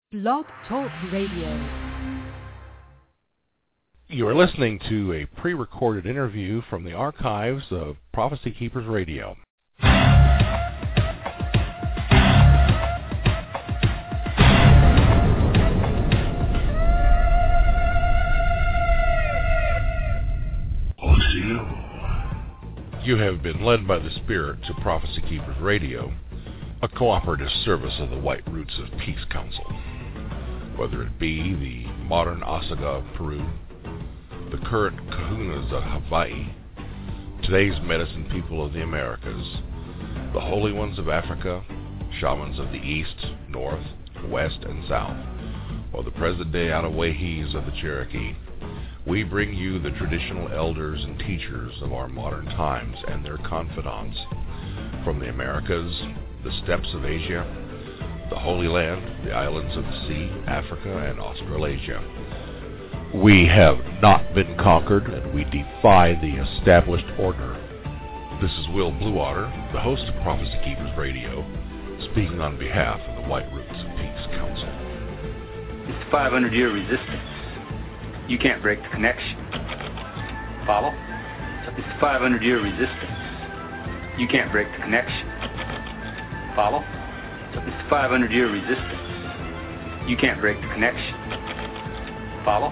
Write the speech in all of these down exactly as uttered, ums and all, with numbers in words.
Blog Talk Radio. You are listening to a pre-recorded interview from the archives of Prophecy Keepers Radio. You have been led by the Spirit to Prophecy Keepers Radio, a cooperative service of the White Roots of Peace Council. Whether it be the modern Osaga of Peru, the current Kahunas of Hawaii, today's medicine people of the Americas, the holy ones of Africa, shamans of the East, North, West, and South, or the present-day Anawahis of the Cherokee, we bring you the traditional elders and teachers of our modern times and their confidants from the Americas, the steppes of Asia, the Holy Land, the islands of the sea, Africa, and Australasia. We have not been conquered, and we defy the established order. This is Will Bluewater, the host of Prophecy Keepers Radio, speaking on behalf of the White Roots of Peace Council. It's the five hundred year resistance. You can't break the connection. Follow? It's the five hundred year resistance. You can't break the connection. Follow? It's the five hundred year resistance. You can't break the connection. Follow?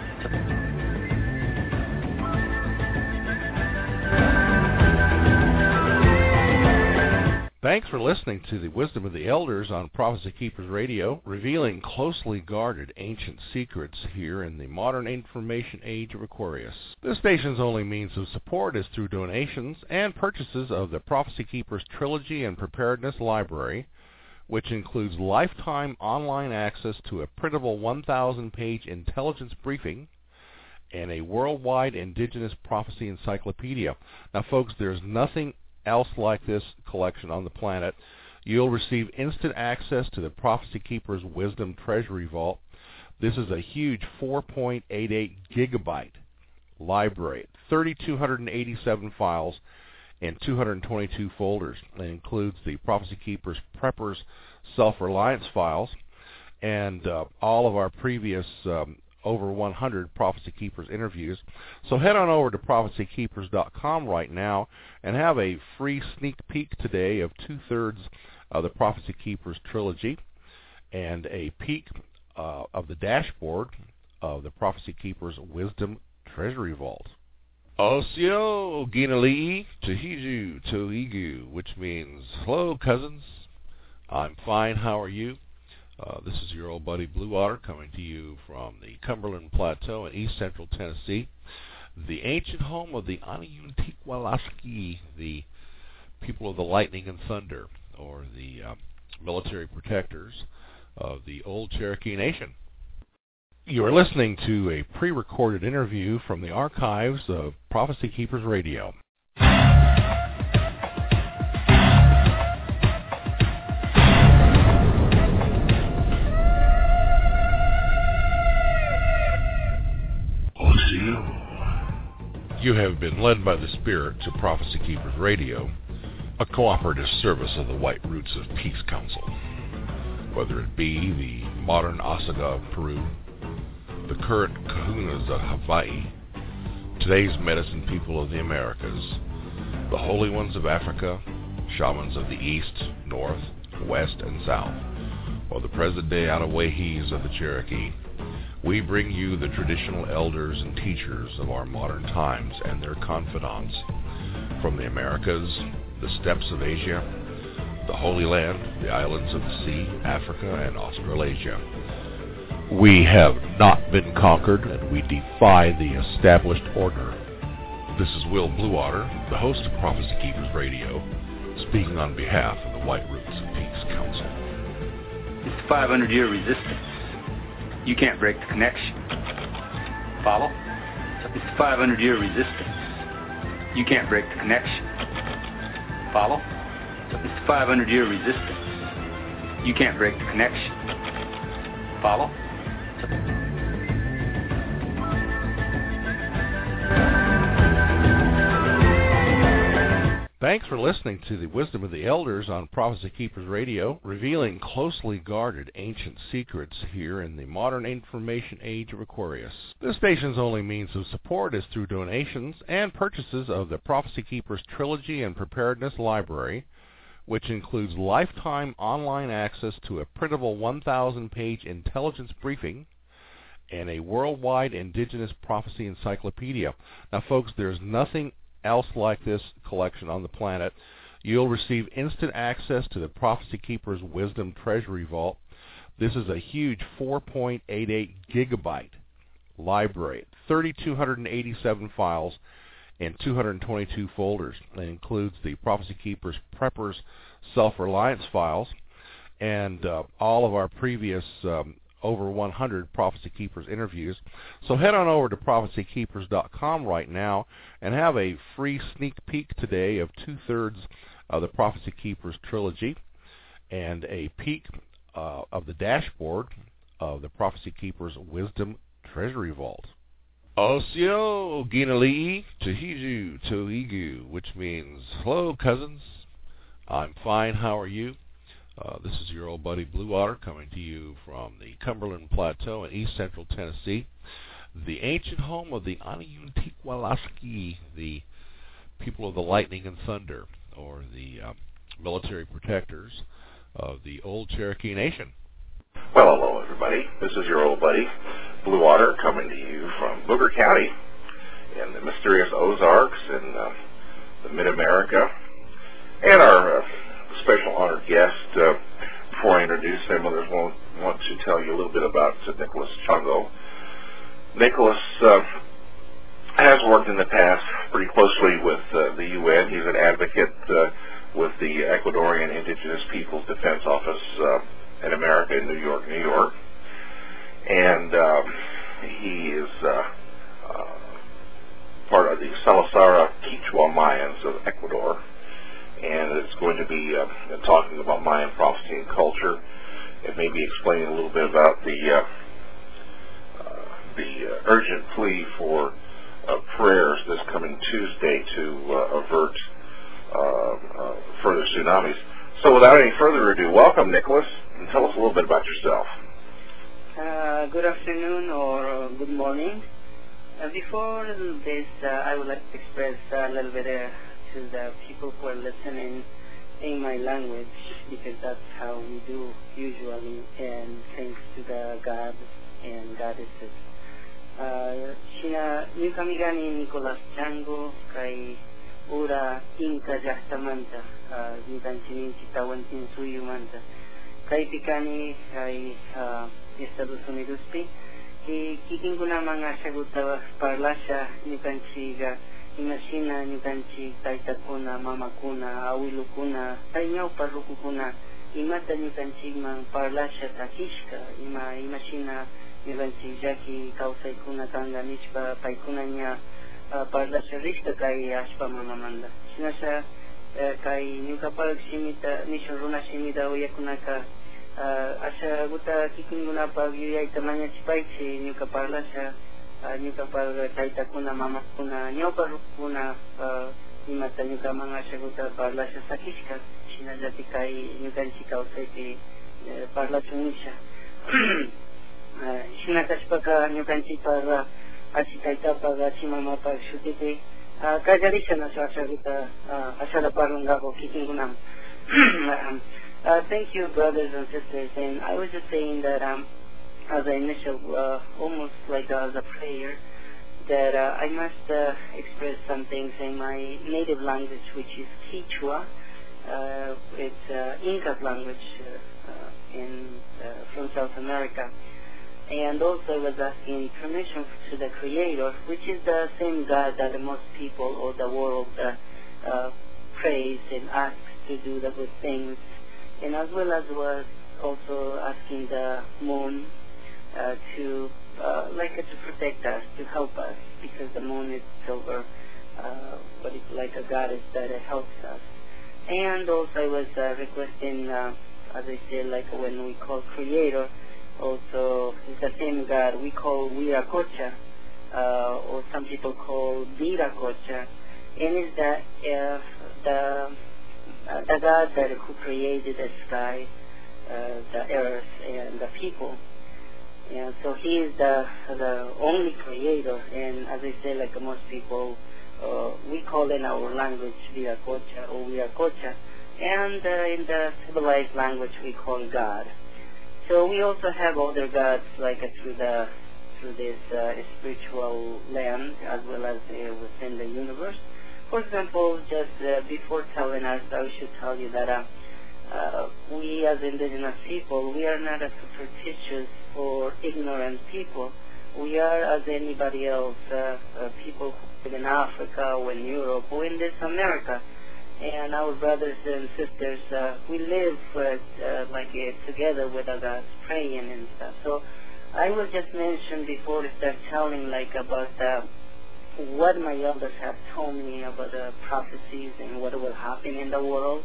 Thanks for listening to the Wisdom of the Elders on Prophecy Keepers Radio, revealing closely guarded ancient secrets here in the modern information age of Aquarius. This station's only means of support is through donations and purchases of the Prophecy Keepers Trilogy and Preparedness Library, which includes lifetime online access to a printable one thousand page intelligence briefing and a worldwide indigenous prophecy encyclopedia. Now, folks, there's nothing else like this collection on the planet. You'll receive instant access to the Prophecy Keepers Wisdom Treasury Vault. This is a huge four point eight eight gigabyte library, three thousand two hundred eighty-seven files in two hundred twenty-two folders. It includes the Prophecy Keepers Preppers Self-Reliance files and uh, all of our previous um, over one hundred Prophecy Keepers interviews. So head on over to prophecy keepers dot com right now and have a free sneak peek today of two-thirds of the Prophecy Keepers trilogy and a peek uh, of the dashboard of the Prophecy Keepers Wisdom Treasury Vault. Osio Ginali'i Tahiju Toigu, which means, hello cousins, I'm fine, how are you? Uh, this is your old buddy Bluewater coming to you from the Cumberland Plateau in east central Tennessee, the ancient home of the Aniyuntikwalaski, the people of the lightning and thunder, or the uh, military protectors of the old Cherokee Nation. You are listening to a pre-recorded interview from the archives of Prophecy Keepers Radio. You have been led by the Spirit to Prophecy Keepers Radio, a cooperative service of the White Roots of Peace Council. Whether it be the modern Osaga of Peru, the current Kahunas of Hawaii, today's medicine people of the Americas, the holy ones of Africa, shamans of the East, North, West, and South, or the present-day Anawahis of the Cherokee, we bring you the traditional elders and teachers of our modern times and their confidants from the Americas, the steppes of Asia, the Holy Land, the islands of the sea, Africa, and Australasia. We have not been conquered, and we defy the established order. This is Will Bluewater, the host of Prophecy Keepers Radio, speaking on behalf of the White Roots of Peace Council. It's the five hundred year resistance. You can't break the connection. Follow? It's the five hundred year resistance. You can't break the connection. Follow? It's the five hundred year resistance. You can't break the connection. Follow? Thanks for listening to the Wisdom of the Elders on Prophecy Keepers Radio, revealing closely guarded ancient secrets here in the modern information age of Aquarius. This station's only means of support is through donations and purchases of the Prophecy Keepers Trilogy and Preparedness Library, which includes lifetime online access to a printable one thousand page intelligence briefing and a worldwide indigenous prophecy encyclopedia. Now, folks, there's nothing else like this collection on the planet. You'll receive instant access to the Prophecy Keepers Wisdom Treasury Vault. This is a huge four point eight eight gigabyte library, three thousand two hundred eighty-seven files in two hundred twenty-two folders. It includes the Prophecy Keepers Preppers Self-Reliance files and uh, all of our previous um, over one hundred Prophecy Keepers interviews. So head on over to prophecy keepers dot com right now and have a free sneak peek today of two-thirds of the Prophecy Keepers trilogy and a peek uh, of the dashboard of the Prophecy Keepers Wisdom Treasury Vault. Osio Ginali'i Tahiju Toigu, which means, hello, cousins. I'm fine. How are you? Uh, this is your old buddy Blue Otter coming to you from the Cumberland Plateau in east central Tennessee, the ancient home of the Aniyuntikwalaski, the people of the lightning and thunder, or the uh, military protectors of the old Cherokee Nation. Well, hello, everybody. This is your old buddy Blue Otter coming to you from Booker County in the mysterious Ozarks in uh, the Mid-America. And our uh, special honored guest, uh, before I introduce him, I just want, want to tell you a little bit about uh, Nicholas Chongo. Nicholas uh, has worked in the past pretty closely with uh, the U N. He's an advocate uh, with the Ecuadorian Indigenous Peoples Defense Office uh, in America, in New York, New York. And um, he is uh, uh, part of the Salasara Quichua Mayans of Ecuador. And it's going to be uh, talking about Mayan prophecy and culture, and maybe explaining a little bit about the uh, uh, the uh, urgent plea for uh, prayers this coming Tuesday to uh, avert uh, uh, further tsunamis. So, without any further ado, welcome, Nicholas, and tell us a little bit about yourself. Uh, good afternoon or uh, good morning. Uh, before this, uh, I would like to express a little bit. Uh, to the people who are listening in my language, because that's how we do usually, and thanks to the gods and goddesses. Shina Nukamigani Nicolas Chango, Kai Ura Inca Jastamanta, Nukanchinin Chitawantin Suyumanta, Kai Pikani, Kai Estados Unidos Pi, Kikinguna Manga Shaguta Parlasha Nukanchiga. Imagina nyukanchi taitakuna, mamakuna, awilukuna, tainyaw parukukuna, imata nyukanchi mang parlasha takishka, ima imagina nyukanchi jaki kausaikuna kanga nichpa paikuna nya parlasha rishka kai ashpa mamamanda. Sinasha kai nyukapag simita, nisho runa simita uyakunaka, asha guta kikinguna pag yuyay tamanya chipaichi nyuka parlasha, nyuka pag taitakuna mamakuna nyoparukuna imata nyuka mga saguta parlasha sakishka sinajati kai nyukanchi kauseti parlasha nisha sinakashpaka nyukanchi par asitaita pag asimama pag shutiti kajarisha na sa saguta asala parungako kikingunam. Thank you, brothers and sisters, and I was just saying that um as an initial, uh, almost like uh, as a prayer, that uh, I must uh, express some things in my native language, which is Quichua. Uh, it's uh, Inca language uh, uh, in uh, from South America. And also I was asking permission to the Creator, which is the same God that most people or the world uh, uh, praise and asks to do the good things. And as well as was also asking the moon Uh, to uh, like uh, to protect us, to help us, because the moon is silver, uh, but it's like a goddess that uh, helps us. And also I was uh, requesting, uh, as I said, like when we call Creator, also it's the same God we call Wiracocha, uh, or some people call Viracocha, and is the uh, the uh, the God that who created the sky, uh, the earth, and the people. And so he is the the only creator. And as I say, like most people, uh, we call in our language Viracocha or Viracocha, and uh, in the civilized language we call God. So we also have other gods like uh, through the through this uh, spiritual land as well as uh, within the universe. For example, just uh, before telling us, I should tell you that uh, uh, we as indigenous people, we are not a superstitious or ignorant people. We are as anybody else, uh, uh, people who live in Africa or in Europe or in this America. And our brothers and sisters, uh, we live uh, uh, like uh, together with our gods, praying and stuff. So I will just mention before I start telling like about uh, what my elders have told me about the prophecies and what will happen in the world.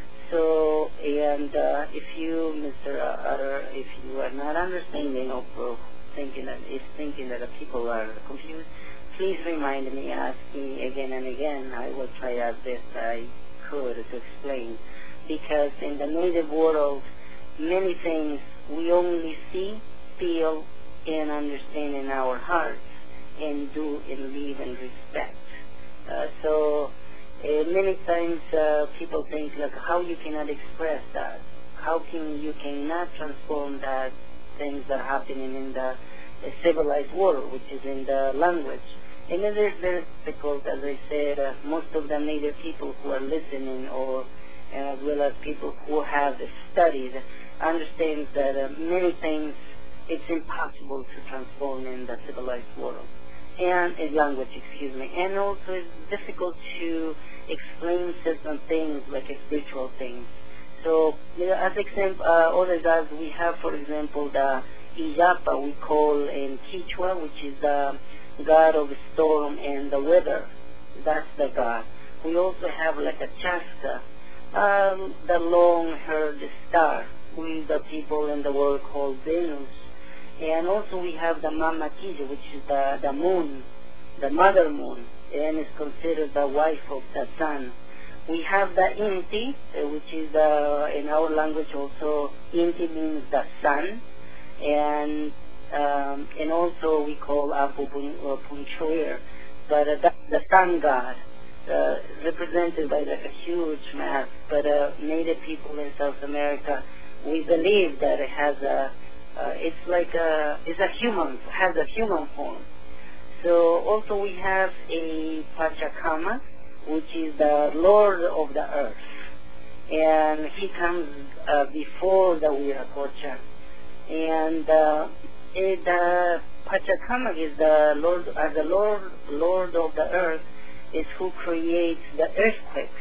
So, and uh, if you, Mister Utter, if you are not understanding or uh, thinking that is thinking that the people are confused, please remind me, ask me again and again. I will try as best I could to explain. Because in the native world, many things we only see, feel, and understand in our hearts, and do and live and respect. Uh, so uh, many times uh, people think like how you cannot express that, how can you cannot transform that things that are happening in the uh, civilized world, which is in the language. And it is very difficult, as I said, uh, most of the native people who are listening, or uh, as well as people who have studied, understand that uh, many things it's impossible to transform in the civilized world. And in language, excuse me. And also it's difficult to explain certain things like spiritual things. So, you know, as example, uh, other gods we have, for example, the Iyapa we call in Quechua, which is the god of the storm and the weather. That's the god. We also have like a Chaska, um, the long-haired star, we the people in the world call Venus. And also we have the Mama Kija, which is the, the moon, the mother moon, and is considered the wife of the sun. We have the Inti, uh, which is uh, in our language also, Inti means the sun, and um, and also we call Apu Punchoir, but uh, the, the sun god, uh, represented by like a huge mask. But uh, native people in South America, we believe that it has a Uh, it's like a, it's a human, has a human form. So also we have a Pachacama, which is the Lord of the earth. And he comes uh, before the Viracocha. And uh, it, the Pachacama is the Lord, uh, the Lord, Lord of the earth is who creates the earthquakes.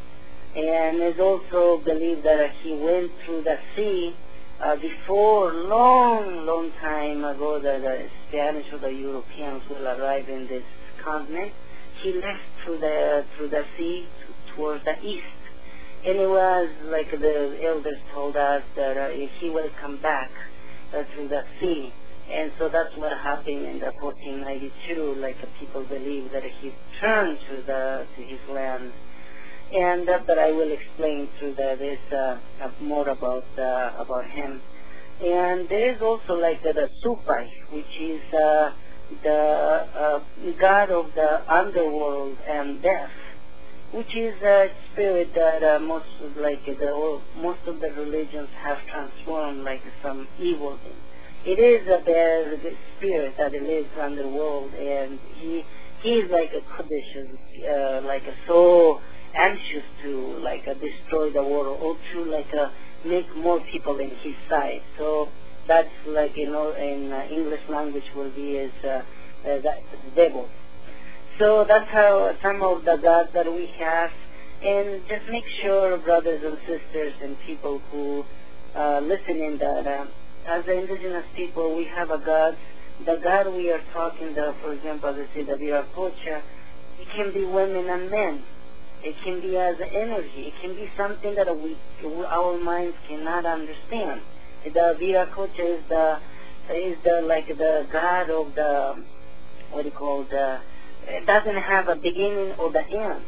And it's also believed that he went through the sea Uh, before long, long time ago that the Spanish or the Europeans will arrive in this continent, he left through the through the sea to, towards the east, and it was like the elders told us that uh, he will come back uh, through the sea, and so that's what happened in the fourteen ninety-two. Like uh, people believe that he turned to the to his land. And uh, but I will explain through the, this uh, more about uh, about him. And there is also like uh, the Supai, which is uh, the uh, god of the underworld and death, which is a spirit that uh, most like the most of the religions have transformed like some evil thing. It is a bad spirit that lives underworld, and he he is like a condition, uh, like a soul. Anxious to like uh, destroy the world or to like uh, make more people in his side. So that's like, you know, in uh, English language will be as uh, uh, the devil. So that's how some of the gods that we have. And just make sure, brothers and sisters and people who uh, listen in that uh, as the indigenous people we have a god. The god we are talking about, for example, as I say, the Viracocha, it can be women and men. It can be as energy. It can be something that we, our minds cannot understand. The Viracocha is the is the like the god of the what do you call the it doesn't have a beginning or the end.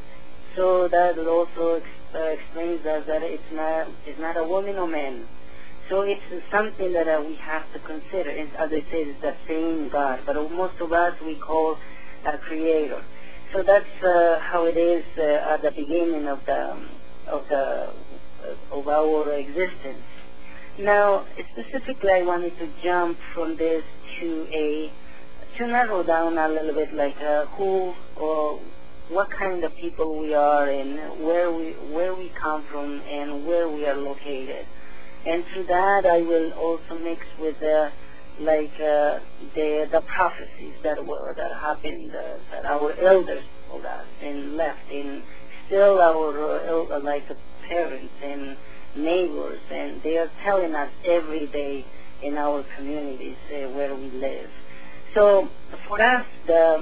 So that also ex- uh, explains us that it's not it's not a woman or man. So it's something that uh, we have to consider. And as I said, it's the same God, but most of us we call a creator. So that's uh, how it is uh, at the beginning of the um, of the uh, of our existence. Now, specifically, I wanted to jump from this to a to narrow down a little bit, like uh, who or what kind of people we are, and where we where we come from, and where we are located. And through that, I will also mix with uh, like uh, the the prophecies that were that happened, uh, that our elders told us and left, and still our uh, el- like uh, parents and neighbors, and they are telling us every day in our communities uh, where we live. So for us, the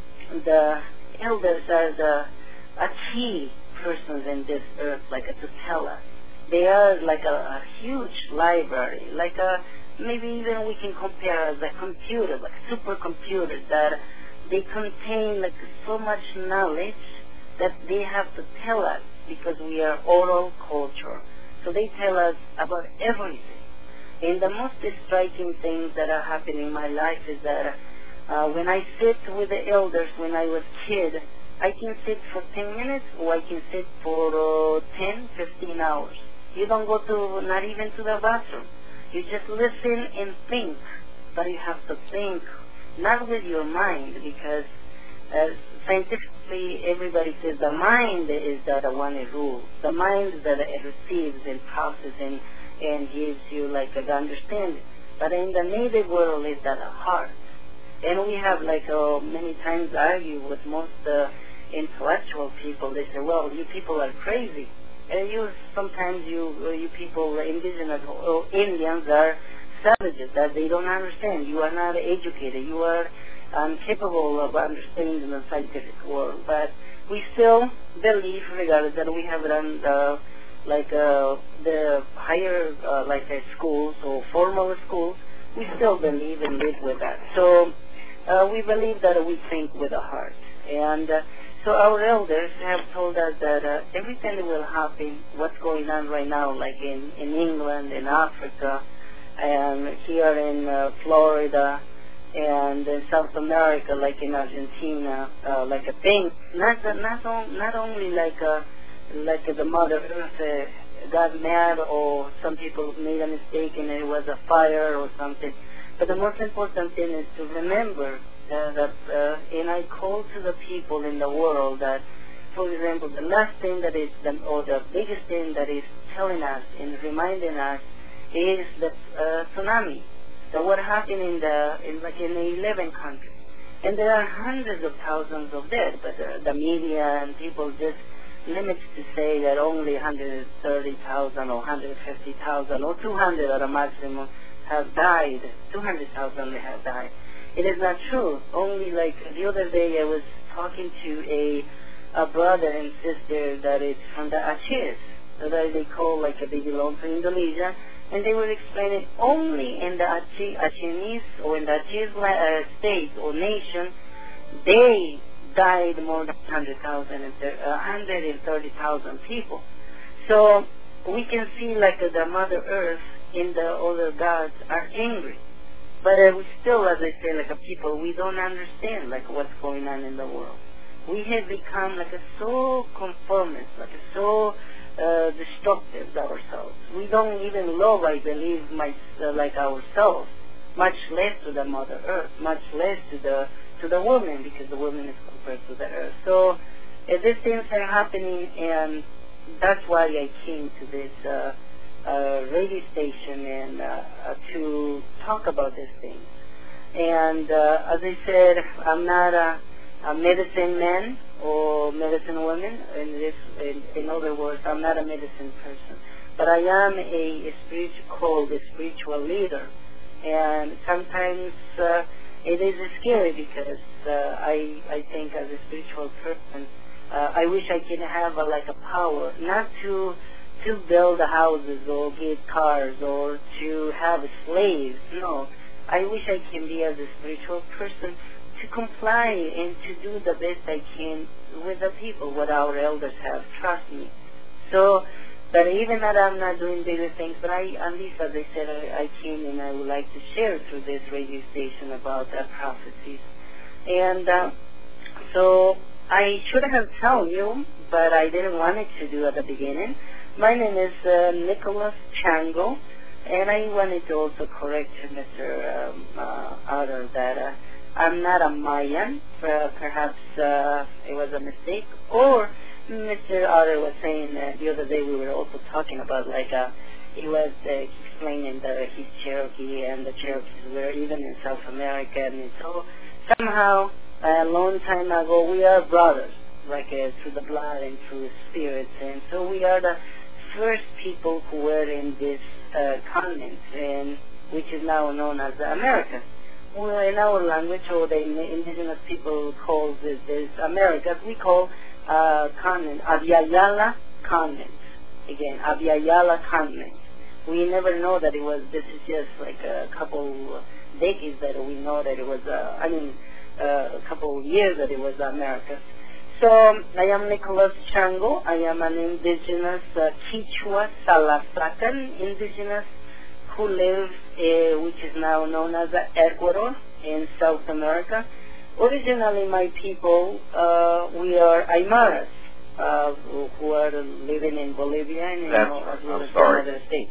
the elders are the a key persons in this earth, like uh, to tell us. They are like a, a huge library, like a maybe even we can compare as a computer, like supercomputers that they contain like so much knowledge that they have to tell us because we are oral culture. So they tell us about everything. And the most striking things that are happening in my life is that uh, when I sit with the elders when I was a kid, I can sit for ten minutes or I can sit for uh, ten, fifteen hours. You don't go to, not even to the bathroom. You just listen and think. But you have to think, not with your mind, because uh, scientifically everybody says the mind is the one that rules. The mind is that it receives and processes and, and gives you like the understanding. But in the native world is that heart. And we have like uh, many times argue with most uh, intellectual people. They say, well, you people are crazy. And you sometimes you uh, you people, indigenous or Indians, are savages that they don't understand. You are not educated. You are incapable of understanding the scientific world. But we still believe, regardless that we have done uh, like uh, the higher uh, like uh, schools or formal schools, we still believe and live with that. So uh, we believe that we think with the heart. And uh, so our elders have told us that uh, everything that will happen, what's going on right now, like in, in England, in Africa, and here in uh, Florida, and in South America, like in Argentina, uh, like a thing, not not on, not only like a, like the Mother Earth uh, got mad, or some people made a mistake and it was a fire or something, but the most important thing is to remember uh, that, uh, and I call to the people in the world that, for example, the last thing that is, the, or the biggest thing that is telling us and reminding us is the uh, tsunami. So what happened in the in like in the eleven countries, and there are hundreds of thousands of dead, but uh, the media and people just limits to say that only one hundred thirty thousand or one hundred fifty thousand or two hundred at a maximum have died. two hundred thousand have died. It is not true. Only like the other day I was talking to a a brother and sister that is from the Aceh, so that they call like a they belong to Indonesia. And they were explaining only in the Aceh, Achenese or in the Aceh uh, state or nation, they died more than one hundred thousand, one hundred thirty thousand people. So we can see like uh, the Mother Earth and the other gods are angry. But uh, we still, as I say, like a people, we don't understand like what's going on in the world. We have become like a so conformist, like a so Uh, destructive ourselves. We don't even love, I believe, much uh, like ourselves, much less to the Mother Earth, much less to the to the woman, because the woman is compared to the earth. So uh, these things are happening, and that's why I came to this uh, uh, radio station and uh, uh, to talk about these things. And uh, as I said, I'm not a, a medicine man or medicine woman. In this, in, in other words, I'm not a medicine person, but I am a, a spiritual called a spiritual leader. And sometimes uh, it is scary because uh, I I think as a spiritual person, uh, I wish I could have a, like a power, not to to build houses or get cars or to have slaves. No, I wish I can be as a spiritual person to comply and to do the best I can with the people, what our elders have. Trust me. So, but even that I'm not doing bigger things, but I, at least as I said, I, I came and I would like to share through this radio station about uh, prophecies. And uh, so I should have told you, but I didn't want it to do at the beginning. My name is uh, Nicholas Chango, and I wanted to also correct Mister Um, uh, Otter that uh, I'm not a Mayan. Uh, perhaps uh, it was a mistake. Or Mister Otter was saying uh, the other day we were also talking about like uh, he was uh, explaining that he's Cherokee and the Cherokees were even in South America, and so somehow a long time ago we are brothers, like uh, through the blood and through spirits, and so we are the first people who were in this uh, continent, and which is now known as America. Well, in our language, or the indigenous people call this, this America, we call uh, continent Abya Yala continent. Again, Abya Yala continent. We never know that it was. This is just like a couple decades that we know that it was. Uh, I mean, uh, a couple of years that it was America. So I am Nicholas Chango. I am an indigenous uh, Quechua Salasacan indigenous who lives, uh, which is now known as Ecuador in South America. Originally, my people, uh, we are Aymaras, uh, who are living in Bolivia and you know, as well as some other states.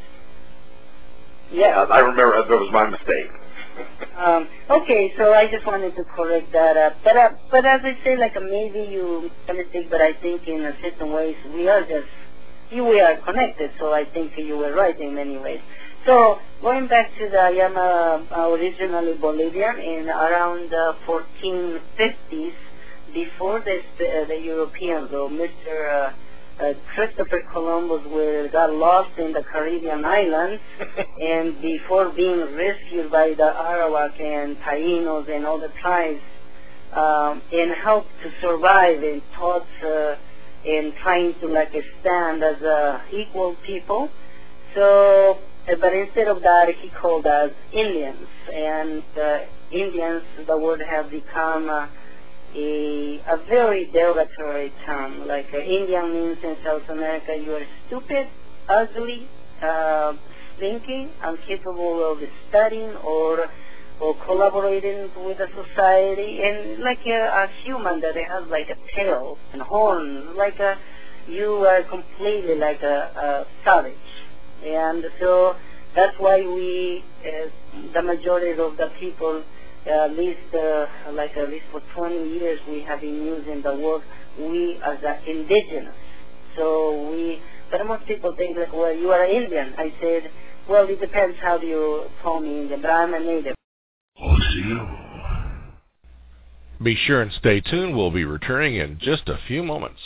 Yeah, I remember that was my mistake. um, okay, so I just wanted to correct that. Uh, but uh, but as I say, like uh, maybe you made a mistake, but I think in a certain ways we are just you we are connected. So I think you were right in many ways. So going back to the I am uh, originally Bolivian in around uh, fourteen fifties, before this, uh, the Europeans or Mister Uh, Uh, Christopher Columbus were, got lost in the Caribbean islands, and before being rescued by the Arawak and Tainos and all the tribes, um, and helped to survive and taught uh, and trying to like stand as uh, equal people. So, uh, but instead of that, he called us Indians, and uh, Indians, the word have become uh, A, a very derogatory term. Like uh, Indian means in South America you are stupid, ugly, uh, stinky, incapable of studying or or collaborating with the society, and like a, a human that has like a tail and horns, like a, you are completely like a, a savage. And so that's why we, uh, the majority of the people, Uh, at least, uh, like at least for twenty years, we have been using the word "we" as uh, indigenous. So we, but most people think like, well, you are Indian. I said, well, it depends how do you call me Indian, but I'm a native. Be sure and stay tuned. We'll be returning in just a few moments.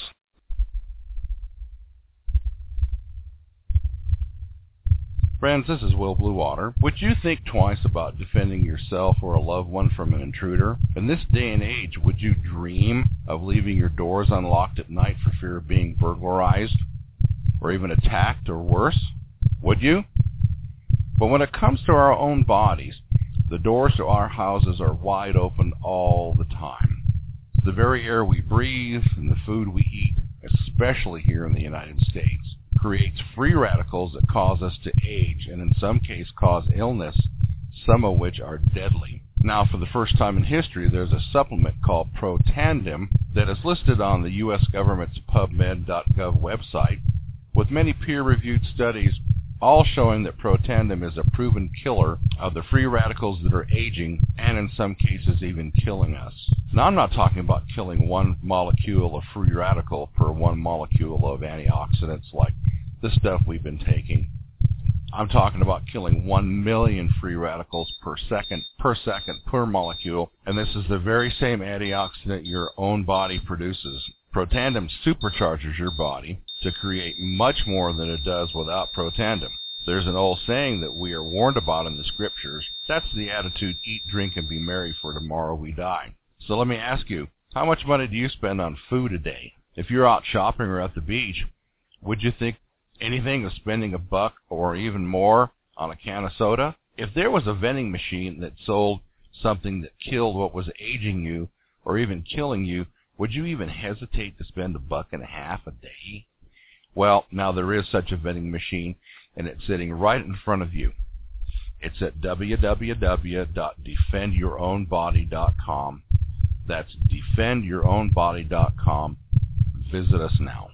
Friends, this is Will Bluewater. Would you think twice about defending yourself or a loved one from an intruder? In this day and age, would you dream of leaving your doors unlocked at night for fear of being burglarized or even attacked or worse? Would you? But when it comes to our own bodies, the doors to our houses are wide open all the time. The very air we breathe and the food we eat, especially here in the United States, creates free radicals that cause us to age and in some cases cause illness, some of which are deadly. Now, for the first time in history, there's a supplement called Protandim that is listed on the U S government's PubMed dot gov website, with many peer-reviewed studies all showing that Protandim is a proven killer of the free radicals that are aging and in some cases even killing us. Now, I'm not talking about killing one molecule of free radical per one molecule of antioxidants like the stuff we've been taking. I'm talking about killing one million free radicals per second, per second, per molecule, and this is the very same antioxidant your own body produces. Protandim supercharges your body to create much more than it does without Protandim. There's an old saying that we are warned about in the scriptures. That's the attitude, eat, drink, and be merry, for tomorrow we die. So let me ask you, how much money do you spend on food a day? If you're out shopping or at the beach, would you think anything of spending a buck or even more on a can of soda? If there was a vending machine that sold something that killed what was aging you or even killing you, would you even hesitate to spend a buck and a half a day? Well, now there is such a vending machine, and it's sitting right in front of you. It's at w w w dot defend your own body dot com. That's defend your own body dot com. Visit us now.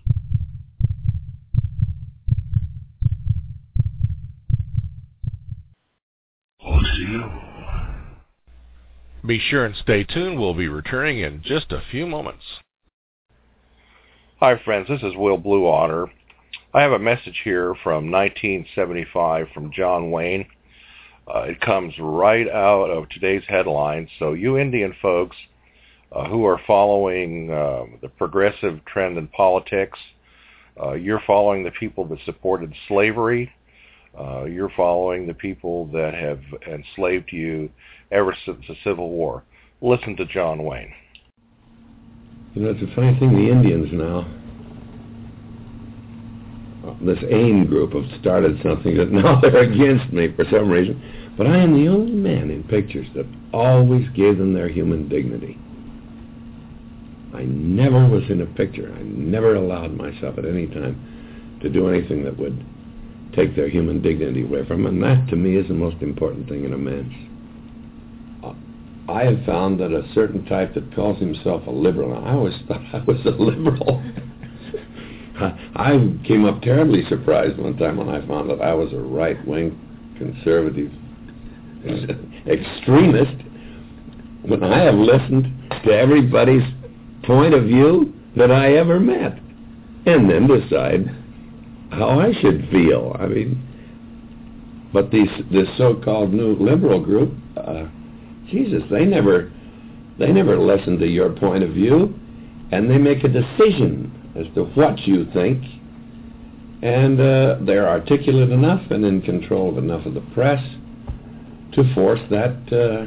Be sure and stay tuned. We'll be returning in just a few moments. Hi, friends. This is Will Blue Otter. I have a message here from nineteen seventy-five from John Wayne. Uh, it comes right out of today's headlines. So you Indian folks uh, who are following uh, the progressive trend in politics, uh, you're following the people that supported slavery. Uh, you're following the people that have enslaved you ever since the Civil War. Listen to John Wayne. You know, it's a funny thing, the Indians now, this AIM group have started something that now they're against me for some reason, but I am the only man in pictures that always gave them their human dignity. I never was in a picture. I never allowed myself at any time to do anything that would take their human dignity away from them, and that to me is the most important thing in a man's. I have found that a certain type that calls himself a liberal, and I always thought I was a liberal. I came up terribly surprised one time when I found that I was a right-wing conservative extremist, when I have listened to everybody's point of view that I ever met, and then decide how I should feel. I mean, but these this so-called new liberal group, uh, Jesus, they never they never listen to your point of view, and they make a decision as to what you think, and uh, they're articulate enough and in control of enough of the press to force that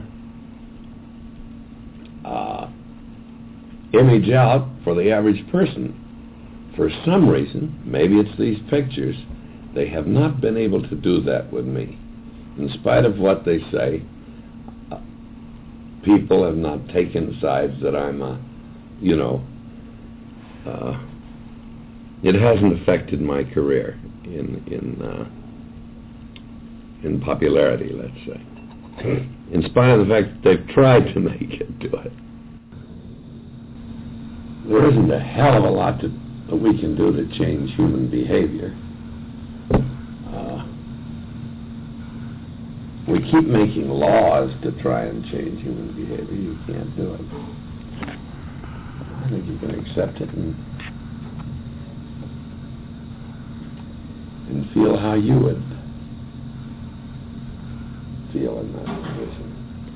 uh, uh, image out for the average person. For some reason, maybe it's these pictures, they have not been able to do that with me. In spite of what they say, uh, people have not taken sides that I'm a, you know, uh, it hasn't affected my career in in uh, in popularity, let's say. In spite of the fact that they've tried to make it do it. There isn't a hell of a lot to, that we can do to change human behavior. Uh, we keep making laws to try and change human behavior. You can't do it. I think you can accept it and and feel how you would feel in that position.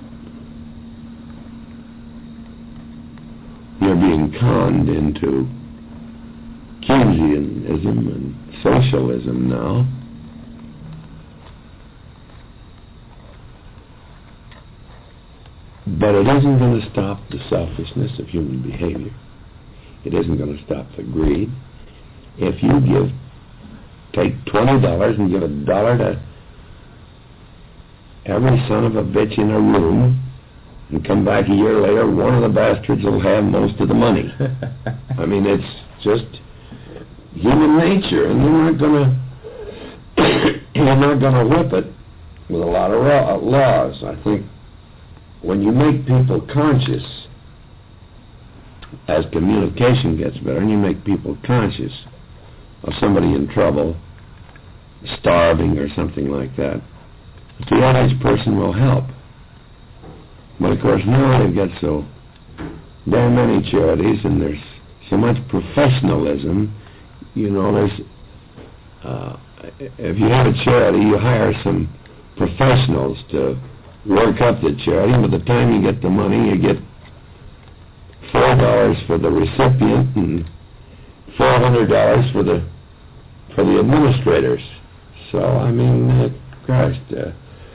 You're being conned into Keynesianism and socialism now. But it isn't going to stop the selfishness of human behavior. It isn't going to stop the greed. If you give take twenty dollars and give a dollar to every son of a bitch in a room, and come back a year later, one of the bastards will have most of the money. I mean, it's just human nature, and you're not gonna you're not gonna whip it with a lot of raw, laws. I think when you make people conscious, as communication gets better, and you make people conscious of somebody in trouble, starving or something like that, the average person will help. But of course now they've got so damn many charities and there's so much professionalism, you know, there's uh, if you have a charity, you hire some professionals to work up the charity, and by the time you get the money, you get four dollars for the recipient and four hundred dollars for the for the administrators. So I mean, uh, Christ, uh,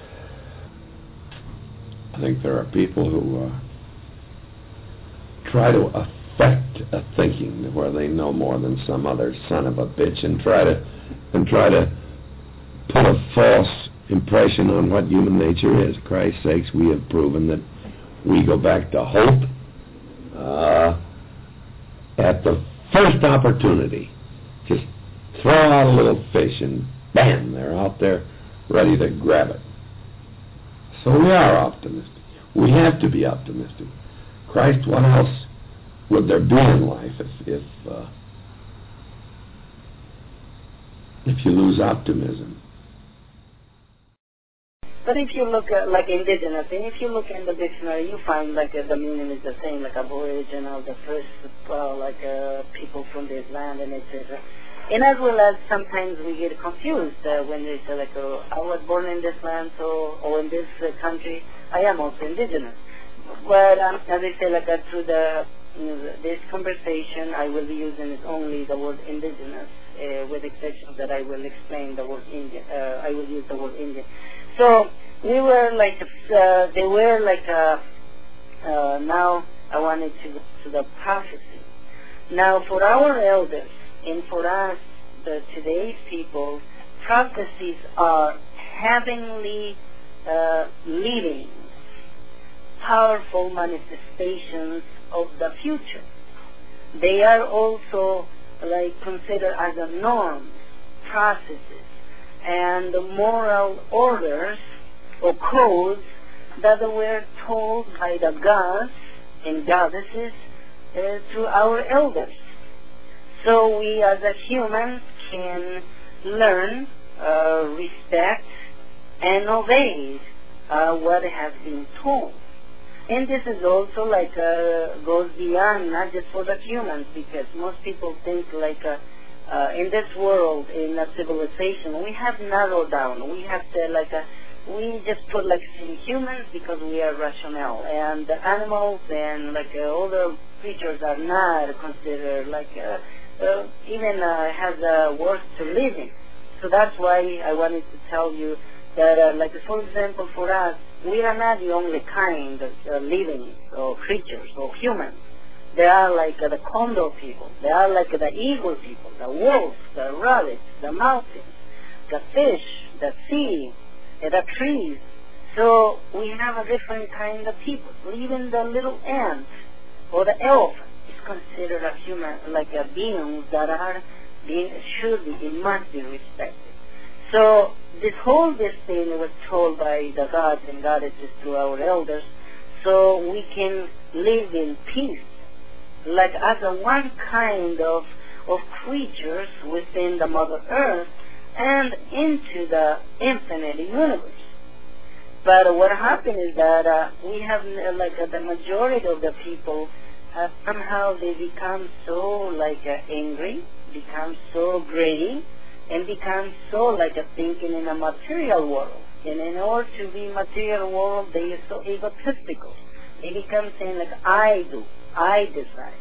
I think there are people who uh, try to affect a thinking where they know more than some other son of a bitch, and try to and try to put a false impression on what human nature is. Christ's sakes, we have proven that We go back to hope uh, at the first opportunity. Just throw out a little fish and bam, they're out there ready to grab it. So we are optimistic. We have to be optimistic. Christ, what else would there be in life if if, uh, if you lose optimism? But if you look at like indigenous, and if you look in the dictionary, you find like uh, the meaning is the same, like aboriginal, the first uh, like uh, people from this land, and et cetera. And as well as sometimes we get confused uh, when they say like, oh, I was born in this land, so or in this uh, country, I am also indigenous. But um, as I say, like uh, through the you know, this conversation, I will be using only the word indigenous, uh, with exceptions that I will explain the word Indian. Uh, I will use the word Indian. So we were like, uh, they were like, uh, uh, now I wanted to go to the prophecy. Now for our elders and for us, the today's people, prophecies are heavenly uh, leadings, powerful manifestations of the future. They are also like considered as a norms, processes, and the moral orders or codes that were told by the gods and goddesses uh, through our elders. So we as a humans can learn, uh, respect, and obey uh, what has been told. And this is also like uh, goes beyond not just for the humans, because most people think like uh, uh, in this world, in a civilization, we have narrowed down. We have to like uh, we just put like humans because we are rational, and the animals and like uh, other creatures are not considered like uh, uh, even uh, has a worth to live in. So that's why I wanted to tell you that, uh, like for example, for us, we are not the only kind of uh, living or creatures or humans. They are like uh, the condor people. They are like the eagle people, the wolves, the rabbits, the mountains, the fish, the sea, and the trees. So we have a different kind of people. Even the little ant or the elephant is considered a human, like a beings that are being should be, it must be respected. So this whole this thing was told by the gods and goddesses to our elders, so we can live in peace, like as a one kind of of creatures within the Mother Earth and into the infinite universe. But what happened is that uh, we have uh, like uh, the majority of the people uh, somehow they become so like uh, angry, become so greedy, and become so like a thinking in a material world. And in order to be material world, they are so egotistical. They become saying like, I do, I decide,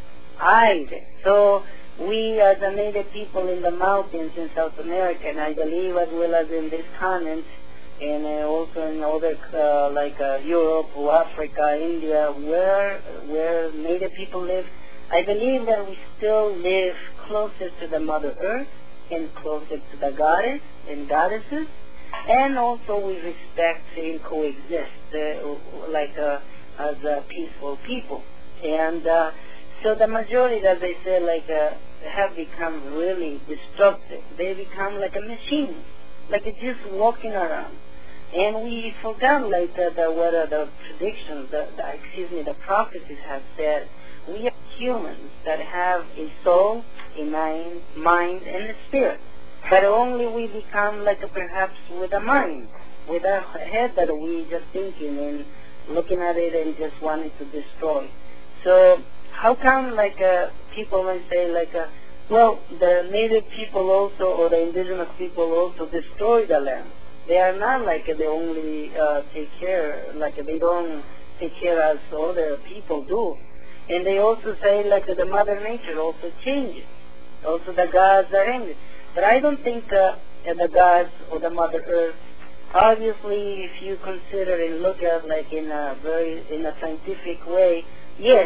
I did. So we as a native people in the mountains in South America, and I believe as well as in this continent, and uh, also in other uh, like uh, Europe or Africa, India, where where native people live, I believe that we still live closer to the Mother Earth and closer to the goddess and goddesses, and also we respect and coexist uh, like uh, as a peaceful people. And uh, so the majority, as I said, like uh, have become really destructive. They become like a machine, like it's just walking around. And we forgot like uh, the what are the predictions, the, the excuse me, the prophecies have said. We are humans that have a soul, a mind, mind, and a spirit. But only we become like a, perhaps with a mind, with a head that we just thinking and looking at it and just wanting to destroy. So how come like uh, people might say like, uh, well, the native people also or the indigenous people also destroy the land. They are not like they only uh, take care, like they don't take care as other people do. And they also say like the Mother Nature also changes. Also the gods are angry. But I don't think uh, the gods or the Mother Earth, obviously if you consider and look at like in a very, in a scientific way, yes,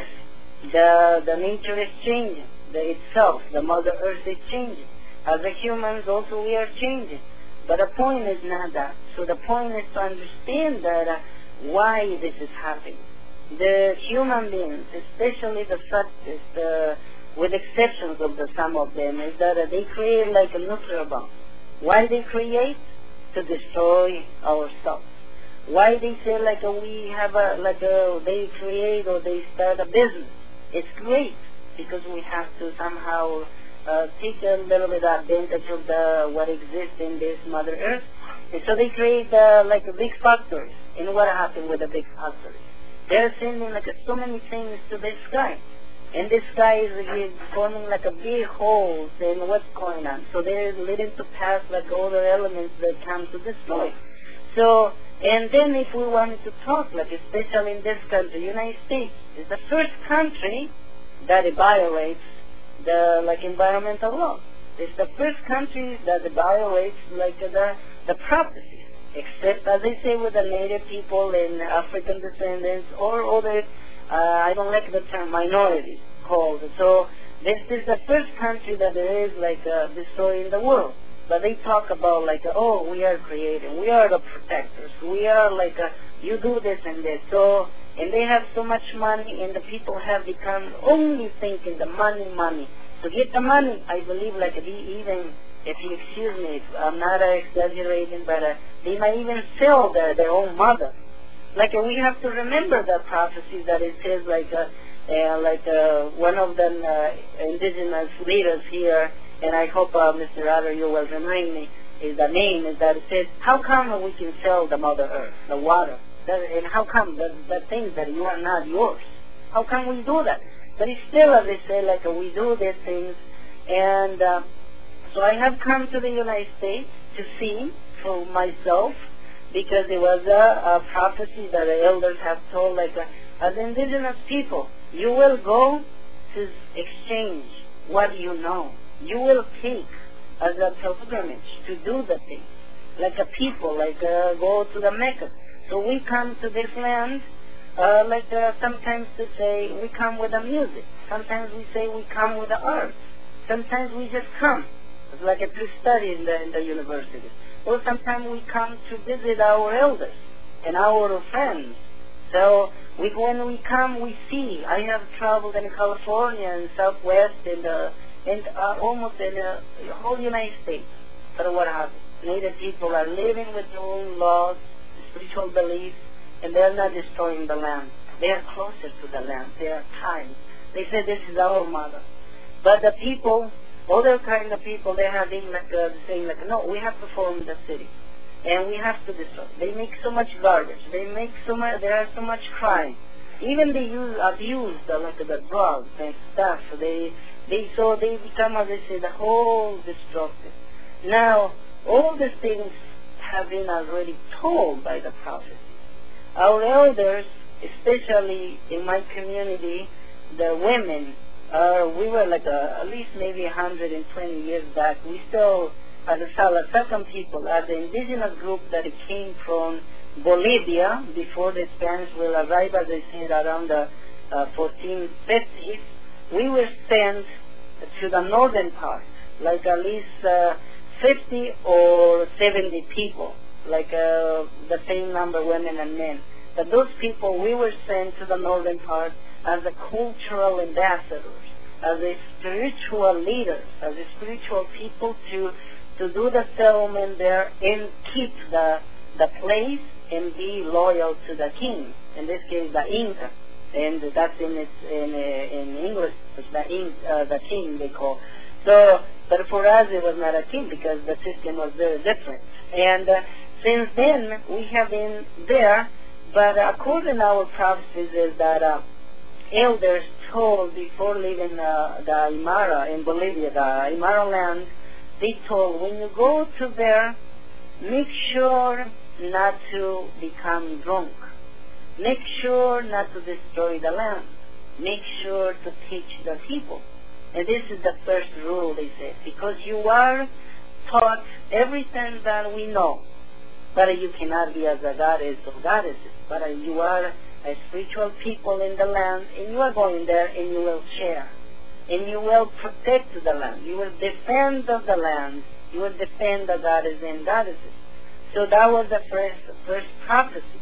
the the nature is changing. The itself, the Mother Earth is changing. As a humans also we are changing. But the point is not that. So the point is to understand that uh, why this is happening. the human beings, especially the factors, the, with exceptions of the some of them, is that uh, they create like a nuclear bomb. Why they create? To destroy ourselves. Why they say like uh, we have a, like a, they create or they start a business. It's great because we have to somehow uh, take a little bit advantage of the what exists in this Mother Earth. And so they create uh, like a big factories. And what happened with the big factories? They're sending like so many things to the sky. And this sky is uh, forming like a big holes in what's going on. So they're leading to pass like all the elements that come to destroy. So, and then if we wanted to talk, like especially in this country, United States is the first country that it violates the like environmental law. It's the first country that it violates like the the prophecies. Except, as I say, with the native people and African descendants or other, uh, I don't like the term minorities called. So this is the first country that there is like uh, destroying the world. But they talk about like, oh, we are creating, we are the protectors, we are like, uh, you do this and this. So, and they have so much money and the people have become only thinking the money, money. To get the money, I believe like they even, if you excuse me, I'm not uh, exaggerating, but uh, they might even sell their, their own mother. Like uh, we have to remember the prophecies that it says like, uh, uh, like uh, one of the uh, indigenous leaders here, and I hope uh, Mister Adler, you will remind me, is the name, is that it says, how come we can sell the Mother Earth, the water, that, and how come the, the things that you are not yours? How can we do that? But it's still, as they say, like uh, we do these things, and uh, so I have come to the United States to see for myself, because it was a, a prophecy that the elders have told, like uh, as indigenous people, you will go to exchange what you know. You will take as a pilgrimage to do the thing, like a people, like uh, go to the Mecca. So we come to this land, uh, like uh, sometimes to say we come with the music. Sometimes we say we come with the art. Sometimes we just come. It's like a pre-study in the, in the university. Or sometimes we come to visit our elders and our friends. So we, when we come, we see. I have traveled in California and Southwest and uh, and uh, almost in the whole United States. But what happens? Native people are living with their own laws, spiritual beliefs, and they're not destroying the land. They are closer to the land. They are kind. They say this is our mother. But the people, other kind of people, they have been like uh, saying like, no, we have to form the city, and we have to destroy. They make so much garbage. They make so much. There are so much crime. Even they use abuse the like the drugs and stuff. They they so they become, as I say, the whole destructive. Now all these things have been already told by the prophets. Our elders, especially in my community, the women. Uh, we were like a, at least maybe one hundred twenty years back. We still, as a Salasacan people, as the indigenous group that came from Bolivia before the Spanish will arrive, as I said, around the uh, fourteen fifties, we were sent to the northern part, like at least uh, fifty or seventy people, like uh, the same number of women and men. But those people, we were sent to the northern part as a cultural ambassadors, as a spiritual leaders, as a spiritual people to to do the settlement there and keep the the place and be loyal to the king. In this case, the Inca, and that's in its in uh, in English, the in, uh, the king they call. So, but for us it was not a king because the system was very different. And uh, since then we have been there, but according to our prophecies is that. Uh, Elders told before leaving uh, the Aymara in Bolivia, the Aymara land, they told when you go to there, make sure not to become drunk. Make sure not to destroy the land. Make sure to teach the people. And this is the first rule, they said, because you are taught everything that we know. But you cannot be as a goddess or goddesses, but you are a spiritual people in the land, and you are going there and you will share. And you will protect the land. You will defend of the land. You will defend the goddesses and goddesses. So that was the first first prophecy.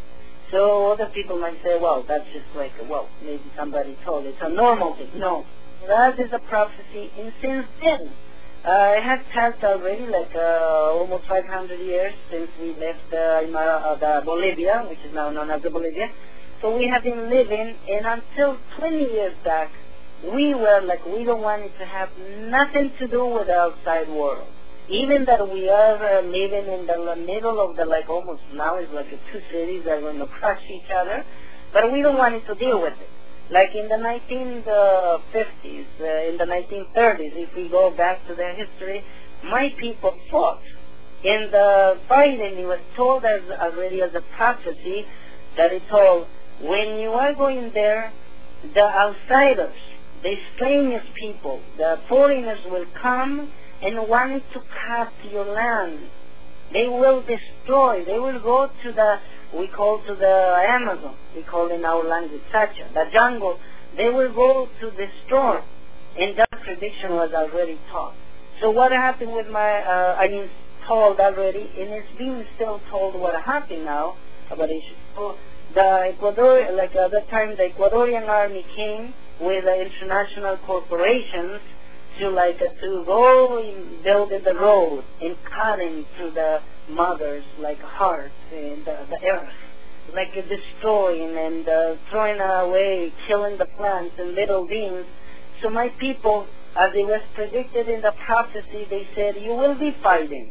So other people might say, well, that's just like, well, maybe somebody told. It's a normal thing. No, that is a prophecy. And since then, uh, it has passed already like uh, almost five hundred years since we left uh, in, uh, the Bolivia, which is now known as the Bolivia. So we have been living, and until twenty years back, we were like, we don't want it to have nothing to do with the outside world. Even that we are uh, living in the middle of the, like almost now it's like two cities that are going to crush each other, but we don't want it to deal with it. Like in the nineteen fifties, uh, in the nineteen thirties, if we go back to their history, my people fought. In the fighting, it was told as already as a prophecy that it told, when you are going there, the outsiders, the strange people, the foreigners will come and want to cut your land. They will destroy. They will go to the, we call to the Amazon, we call in our language, Sacha, the jungle. They will go to destroy. And that prediction was already taught. So what happened with my, uh, I mean, told already, and it's being still told what happened now about it. So the Ecuador, like at that time, the Ecuadorian army came with the international corporations to like uh, to go and build the road and cut into the mothers like hearts and uh, the earth, like uh, destroying and uh, throwing away, killing the plants and little beings. So my people, as it was predicted in the prophecy, they said, you will be fighting.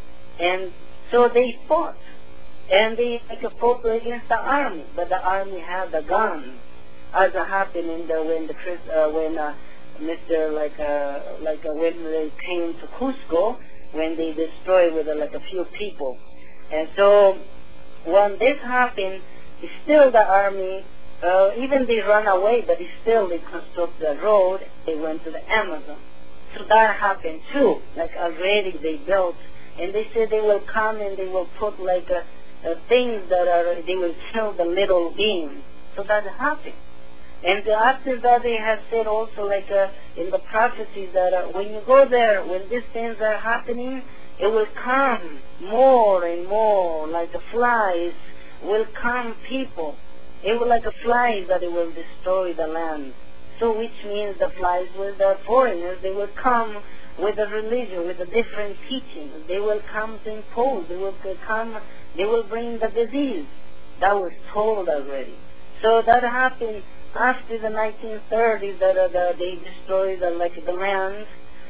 And so they fought. And they like, fought against the army, but the army had the guns, as it happened in the, when the uh, when uh, Mister like uh, like uh, when they came to Cusco, when they destroyed with uh, like a few people. And so when this happened, still the army, uh, even they run away, but still they construct the road. They went to the Amazon. So that happened too. Like already they built, and they said they will come and they will put like a, a things that are, they will kill the little beings. So that happened. And after that, they have said also, like uh, in the prophecies, that uh, when you go there, when these things are happening, it will come more and more, like the flies will come people. It will like a flies that it will destroy the land. So which means the flies with the foreigners, they will come with a religion, with a different teaching. They will come to impose. They will come. They will bring the disease. That was told already. So that happened after the nineteen thirties, that uh, the, they destroyed the, like the land,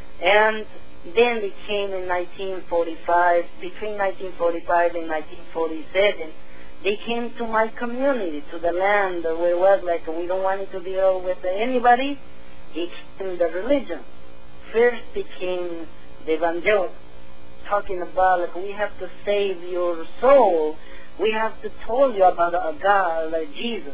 and then they came in nineteen forty-five. Between nineteen forty-five and nineteen forty-seven, they came to my community, to the land where it was like we don't want it to deal with anybody. It came the religion. First, it came the evangelical, talking about like we have to save your soul. We have to tell you about a God like Jesus.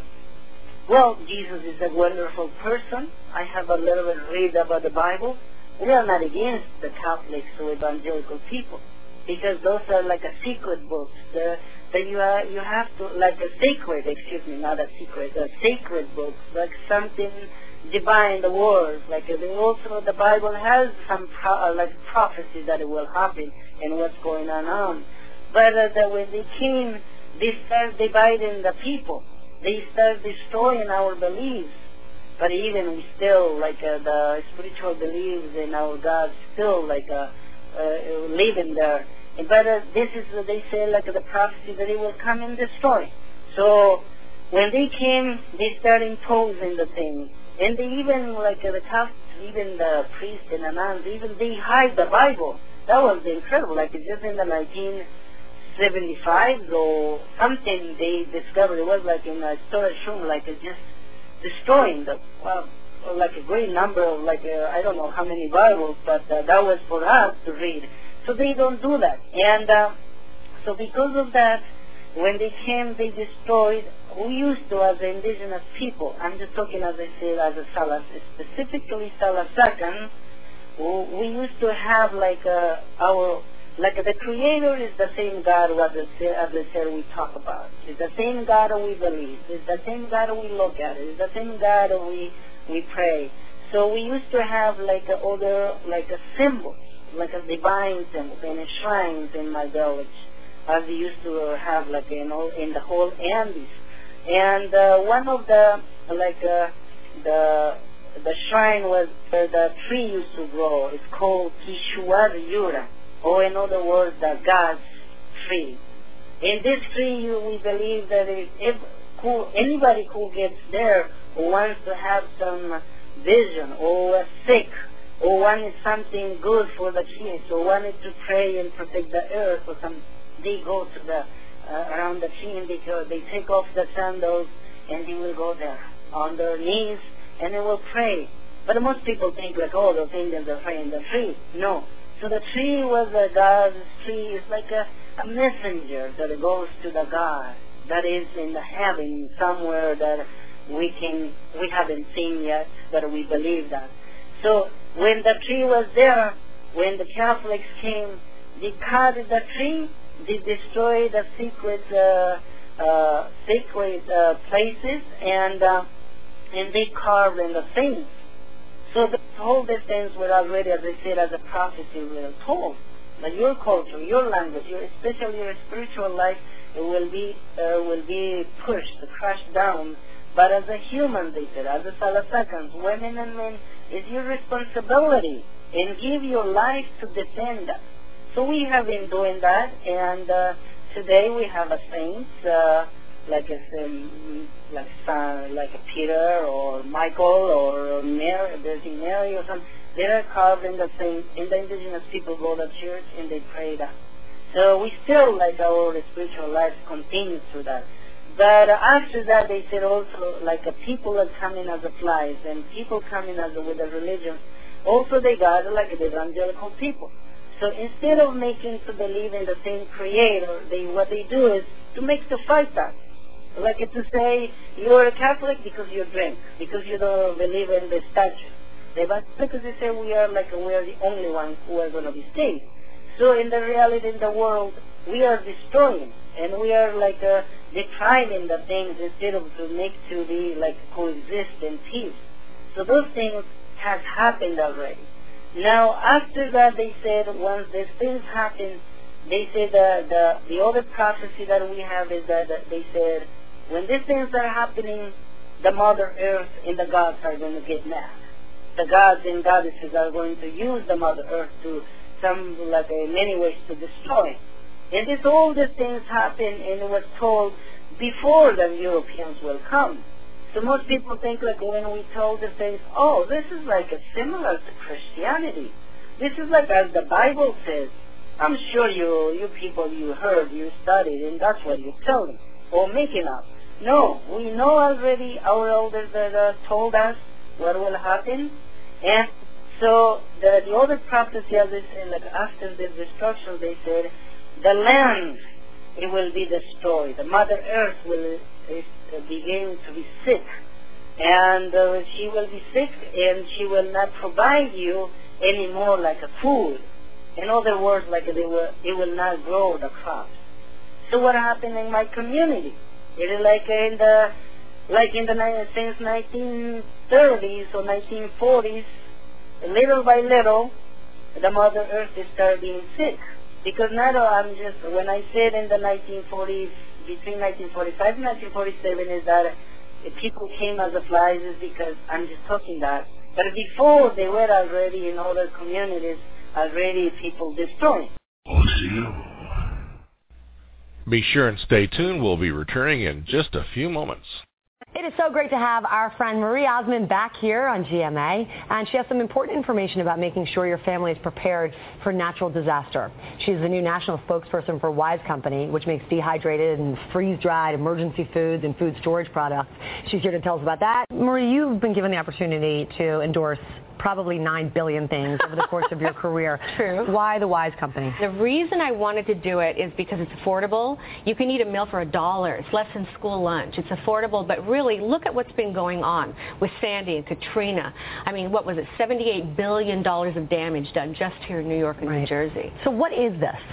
Well, Jesus is a wonderful person. I have a little bit read about the Bible. We are not against the Catholics or evangelical people, because those are like a secret books. The, that you are, you have to, like a sacred, excuse me, not a secret, a sacred books, like something divine, the words. Like uh, also the Bible has some pro, uh, like prophecy that it will happen and what's going on. But uh, the, when they came, they started dividing the people. They start destroying our beliefs, but even we still, like uh, the spiritual beliefs in our God, still like uh, uh, living there. But uh, this is, uh, they say, like the prophecy that it will come and destroy. So when they came, they started imposing the thing. And they even, like uh, the Catholics, even the priests and the nuns, even they hide the Bible. That was incredible. Like it's just in the nineteen seventy-five or something they discovered. It was like in a storage room, like it's just destroying the, well, like a great number of, like uh, I don't know how many Bibles, but uh, that was for us to read. So they don't do that. And uh, so because of that, when they came, they destroyed. We used to, as indigenous people, I'm just talking, as I said, as a Salas, specifically Salasacan, we used to have like uh, our, like the Creator is the same God, as I said, we talk about. It's the same God we believe. It's the same God we look at. It's the same God we we pray. So we used to have like a other, like a symbols, like a divine symbols and shrines in my village. as they used to have, like, you know, in the whole Andes. And uh, one of the, like, uh, the the shrine was where the tree used to grow. It's called Kishuar Yura, or in other words, the God's tree. In this tree, you, we believe that if, if who, anybody who gets there who wants to have some vision, or sick, or wanted something good for the kids, or wanted to pray and protect the earth, or some, they go to the uh, around the tree and they go, they take off the sandals and they will go there on their knees and they will pray. But most people think like, oh, those Indians are praying the tree. No. So the tree was a God's tree. It's like a, a messenger that goes to the God that is in the heaven somewhere that we can we haven't seen yet, but we believe that. So when the tree was there, when the Catholics came, they cut the tree, they destroyed the secret uh, uh, sacred uh, places, and uh, and they carved in the saints. So the, all these things were already, as I said, as a prophecy were told. But your culture, your language, your, especially your spiritual life, it will be uh, will be pushed, crushed down. But as a human, they said, as a Salasacans, women and men, it's your responsibility, and give your life to defend us. So we have been doing that, and uh, today we have a saint, uh, like a um, like uh, like a Peter or Michael or Mary, there's Mary or something. They are carved in the saint, and the indigenous people go to church and they pray that. So we still, like, our spiritual life continues through that. But uh, after that, they said also, like, uh, people are coming as a flies, and people coming as a, with a religion. Also, they got, like, the evangelical people. So instead of making to believe in the same creator, they what they do is to make to fight that. Like to say, you're a Catholic because you drink, because you don't believe in the statue. But because they say we are like we are the only ones who are going to be saved. So in the reality in the world, we are destroying, and we are like uh, depriving the things instead of to make to be like coexist in peace. So those things have happened already. Now after that, they said once these things happen, they said the the the other prophecy that we have is that, that they said when these things are happening, the Mother Earth and the gods are going to get mad. The gods and goddesses are going to use the Mother Earth to some, like, in many ways to destroy. And this, all these things happen, and it was told before the Europeans will come. So most people think, like, when we told the things, oh, this is like a similar to Christianity. This is like as the Bible says. I'm sure you, you people, you heard, you studied, and that's what you're telling or making up. No, we know already. Our elders that uh, told us what will happen. And so the, the other prophecy, as they say, like after the destruction, they said, the land, it will be destroyed. The Mother Earth will uh, begin to be sick. And uh, she will be sick, and she will not provide you any more like a food. In other words, like they will, it will not grow the crops. So what happened in my community? It is like in the Like in the since nineteen thirties or nineteen forties, little by little, the Mother Earth started being sick. Because now I'm just, when I said in the nineteen forties, between nineteen forty-five and nineteen forty-seven, is that people came as the flies, is because I'm just talking that. But before, they were already in other communities, already people destroying. Be sure and stay tuned. We'll be returning in just a few moments. It is so great to have our friend Marie Osmond back here on G M A, and she has some important information about making sure your family is prepared for natural disaster. She's the new national spokesperson for Wise Company, which makes dehydrated and freeze-dried emergency foods and food storage products. She's here to tell us about that. Marie, you've been given the opportunity to endorse probably nine billion things over the course of your career. True. Why the Wise Company? The reason I wanted to do it is because it's affordable. You can eat a meal for a dollar. It's less than school lunch. It's affordable, but really look at what's been going on with Sandy and Katrina. I mean, what was it, seventy-eight billion dollars of damage done just here in New York and right. New Jersey. So what is this?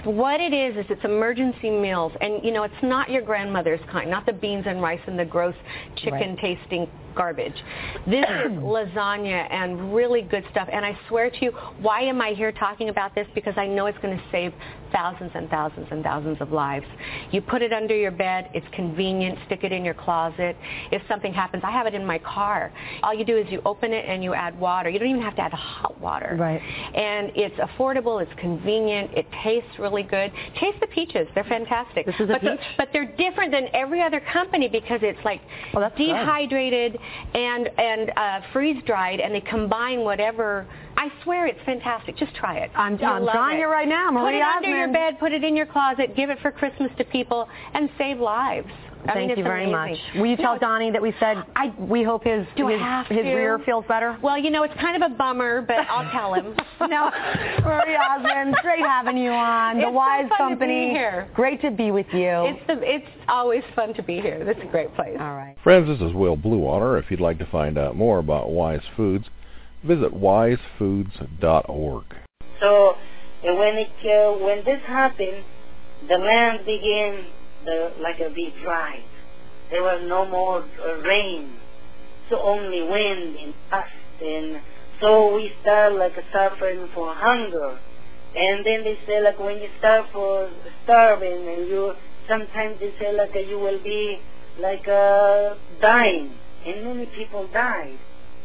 What it is is it's emergency meals, and you know it's not your grandmother's kind, not the beans and rice and the gross chicken-tasting right. garbage. This is lasagna and really good stuff. And I swear to you, why am I here talking about this? Because I know it's going to save thousands and thousands and thousands of lives. You put it under your bed. It's convenient. Stick it in your closet. If something happens, I have it in my car. All you do is you open it and you add water. You don't even have to add hot water. Right. And it's affordable. It's convenient. It tastes really good. Taste the peaches. They're fantastic. This is a but peach? The, but they're different than every other company because it's like oh, that's dehydrated good. and and uh, freeze-dried, and they combine whatever. I swear it's fantastic. Just try it. I'm, I'm trying it. it right now. Marie Put it Osmond. under your bed. Put it in your closet. Give it for Christmas to people and save lives. I Thank mean, you very amazing. much. Will you tell no, Donnie that we said I, we hope his, do his, have his to? rear feels better? Well, you know, it's kind of a bummer, but I'll tell him. No, Marie Osmond, great having you on. The it's Wise so fun Company. To be here. Great to be with you. It's, the, it's always fun to be here. This is a great place. All right. Friends, this is Will Bluewater. If you'd like to find out more about Wise Foods, visit wise foods dot org. So uh, when it uh, when this happened, the land began the, like a be dry. There was no more uh, rain, so only wind and dust, and so we start like suffering for hunger. And then they say like when you start for starving, and you sometimes they say like you will be like uh, dying, and many people died.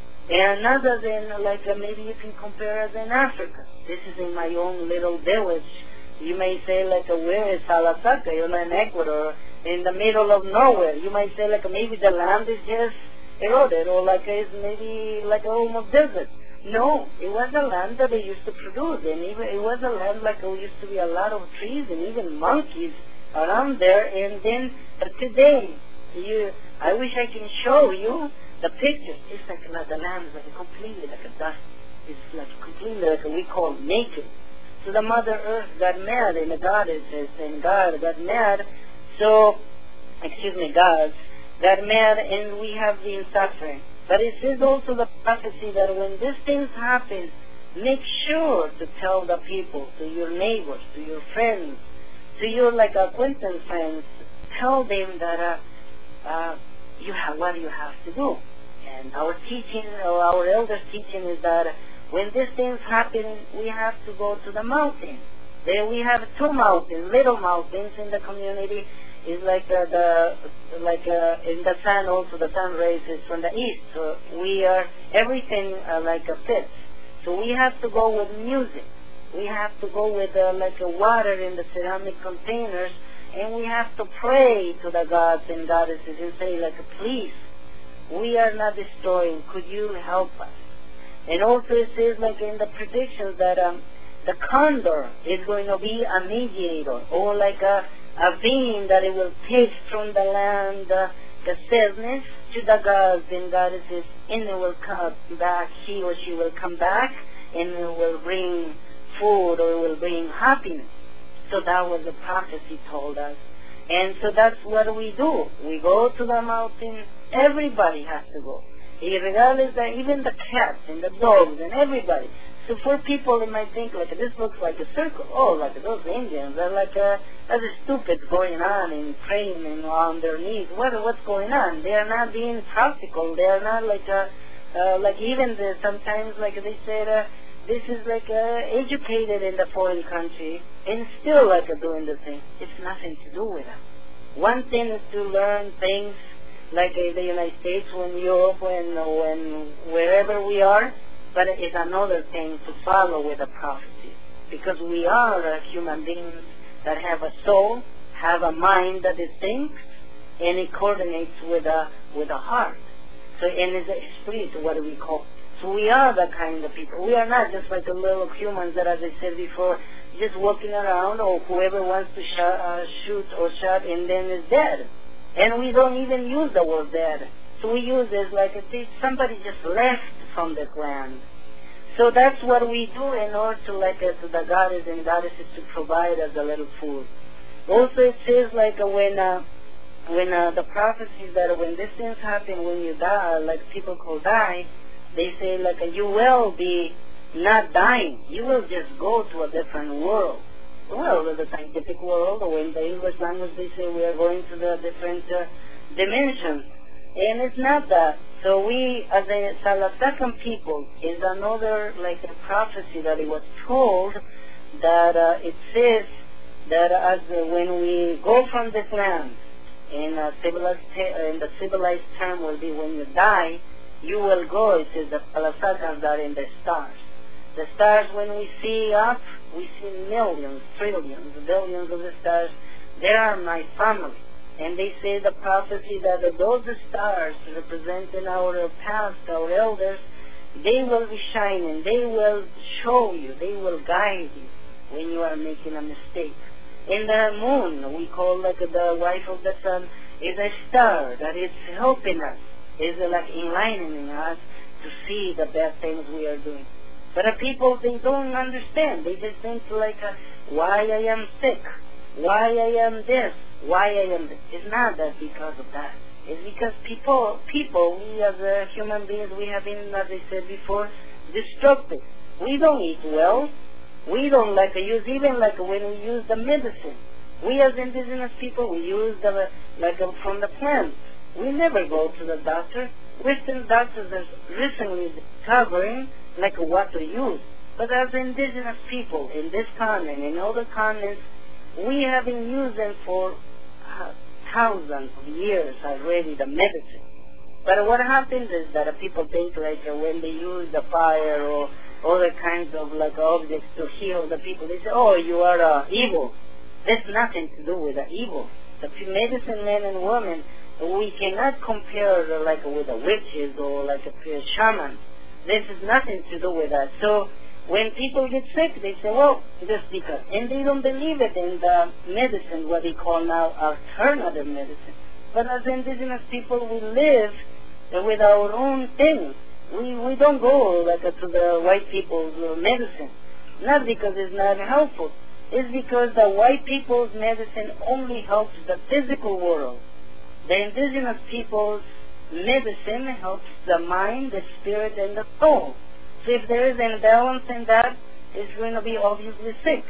And other than like uh, maybe you can compare it in Africa. This is in my own little village. You may say like uh, where is Salasaca? You know, in Ecuador, in the middle of nowhere. You might say like maybe the land is just eroded, or like it's maybe like almost desert. No, it was a land that they used to produce, and even it was a land like there used to be a lot of trees and even monkeys around there. And then uh, today, you, I wish I can show you the picture. It's like, like the land is like completely like a dust. It's like completely like we call naked. So the Mother Earth got mad, and the goddesses and God got mad. So, excuse me, gods got mad, and we have been suffering. But it is also the prophecy that when these things happen, make sure to tell the people, to your neighbors, to your friends, to your like acquaintance friends, tell them that uh, uh, you have what you have to do. And our teaching, or our elders' teaching, is that when these things happen, we have to go to the mountain. There we have two mountains, little mountains in the community. Is like uh, the like uh, in the sun also the sun rays is from the east. So we are everything uh, like a fits. So we have to go with music. We have to go with uh, like a water in the ceramic containers, and we have to pray to the gods and goddesses and say like, please, we are not destroying. Could you help us? And also it says like in the predictions that um, the condor is going to be a mediator, or like a a being that it will take from the land uh, the sadness to the gods and goddesses, and it will come back, he or she will come back, and it will bring food, or it will bring happiness. So that was the prophecy told us. And so that's what we do. We go to the mountain. Everybody has to go. Regardless that even the cats and the dogs and everybody. So for people, they might think like this looks like a circle. Oh, like those Indians are like a, that's a stupid going on and praying and on their knees. What what's going on? They are not being practical. They are not like a, uh, like even the, sometimes like they said uh, this is like uh, educated in the foreign country and still like uh, doing the thing. It's nothing to do with it. One thing is to learn things like in the United States, when Europe, when when wherever we are. But it is another thing to follow with the prophecy, because we are uh, human beings that have a soul, have a mind that it thinks, and it coordinates with a with a heart. So, and it's a spirit, what we call. So we are the kind of people. We are not just like the little humans that, as I said before, just walking around, or whoever wants to sh- uh, shoot or shot and then is dead. And we don't even use the word dead. So we use it like if somebody just left from this land. So that's what we do in order to like uh, to the goddess and goddesses to provide us a little food. Also it says like uh, when uh, when uh, the prophecies that when these things happen, when you die, like people call die, they say like uh, you will be not dying. You will just go to a different world. well, the scientific world, or in the English language they say we are going to the different uh, dimensions. And it's not that. So we, as a Salasacan people, is another, like a prophecy that it was told that uh, it says that as uh, when we go from this land, in, a civilized in the civilized term will be when you die, you will go, it says the Salasacans are in the stars. The stars, when we see up, we see millions, trillions, billions of the stars. They are my family. And they say the prophecy that those stars representing our past, our elders, they will be shining. They will show you. They will guide you when you are making a mistake. And the moon, we call like the wife of the sun, is a star that is helping us, is like enlightening us to see the bad things we are doing. But the people, they don't understand. They just think like, uh, why I am sick, why I am this, why I am this. It's not that because of that. It's because people, people, we as uh, human beings, we have been, as I said before, destructive. We don't eat well. We don't like to use, even like when we use the medicine. We as indigenous people, we use the, like uh, from the plants. We never go to the doctor. Western doctors are recently discovering like what to use. But as indigenous people in this continent, in other continents, we have been using for uh, thousands of years already the medicine. But what happens is that uh, people think like uh, when they use the fire or other kinds of like objects to heal the people, they say, oh, you are uh, evil. There's nothing to do with the evil. The medicine men and women, we cannot compare uh, like with the witches or like a shaman. This is nothing to do with that. So when people get sick, they say, well, just because. And they don't believe it in the medicine, what they call now alternative medicine. But as indigenous people, we live with our own things. We we don't go like uh, to the white people's uh, medicine. Not because it's not helpful. It's because the white people's medicine only helps the physical world. The indigenous people's medicine helps the mind, the spirit, and the soul. So if there is an imbalance in that, it's going to be obviously sick.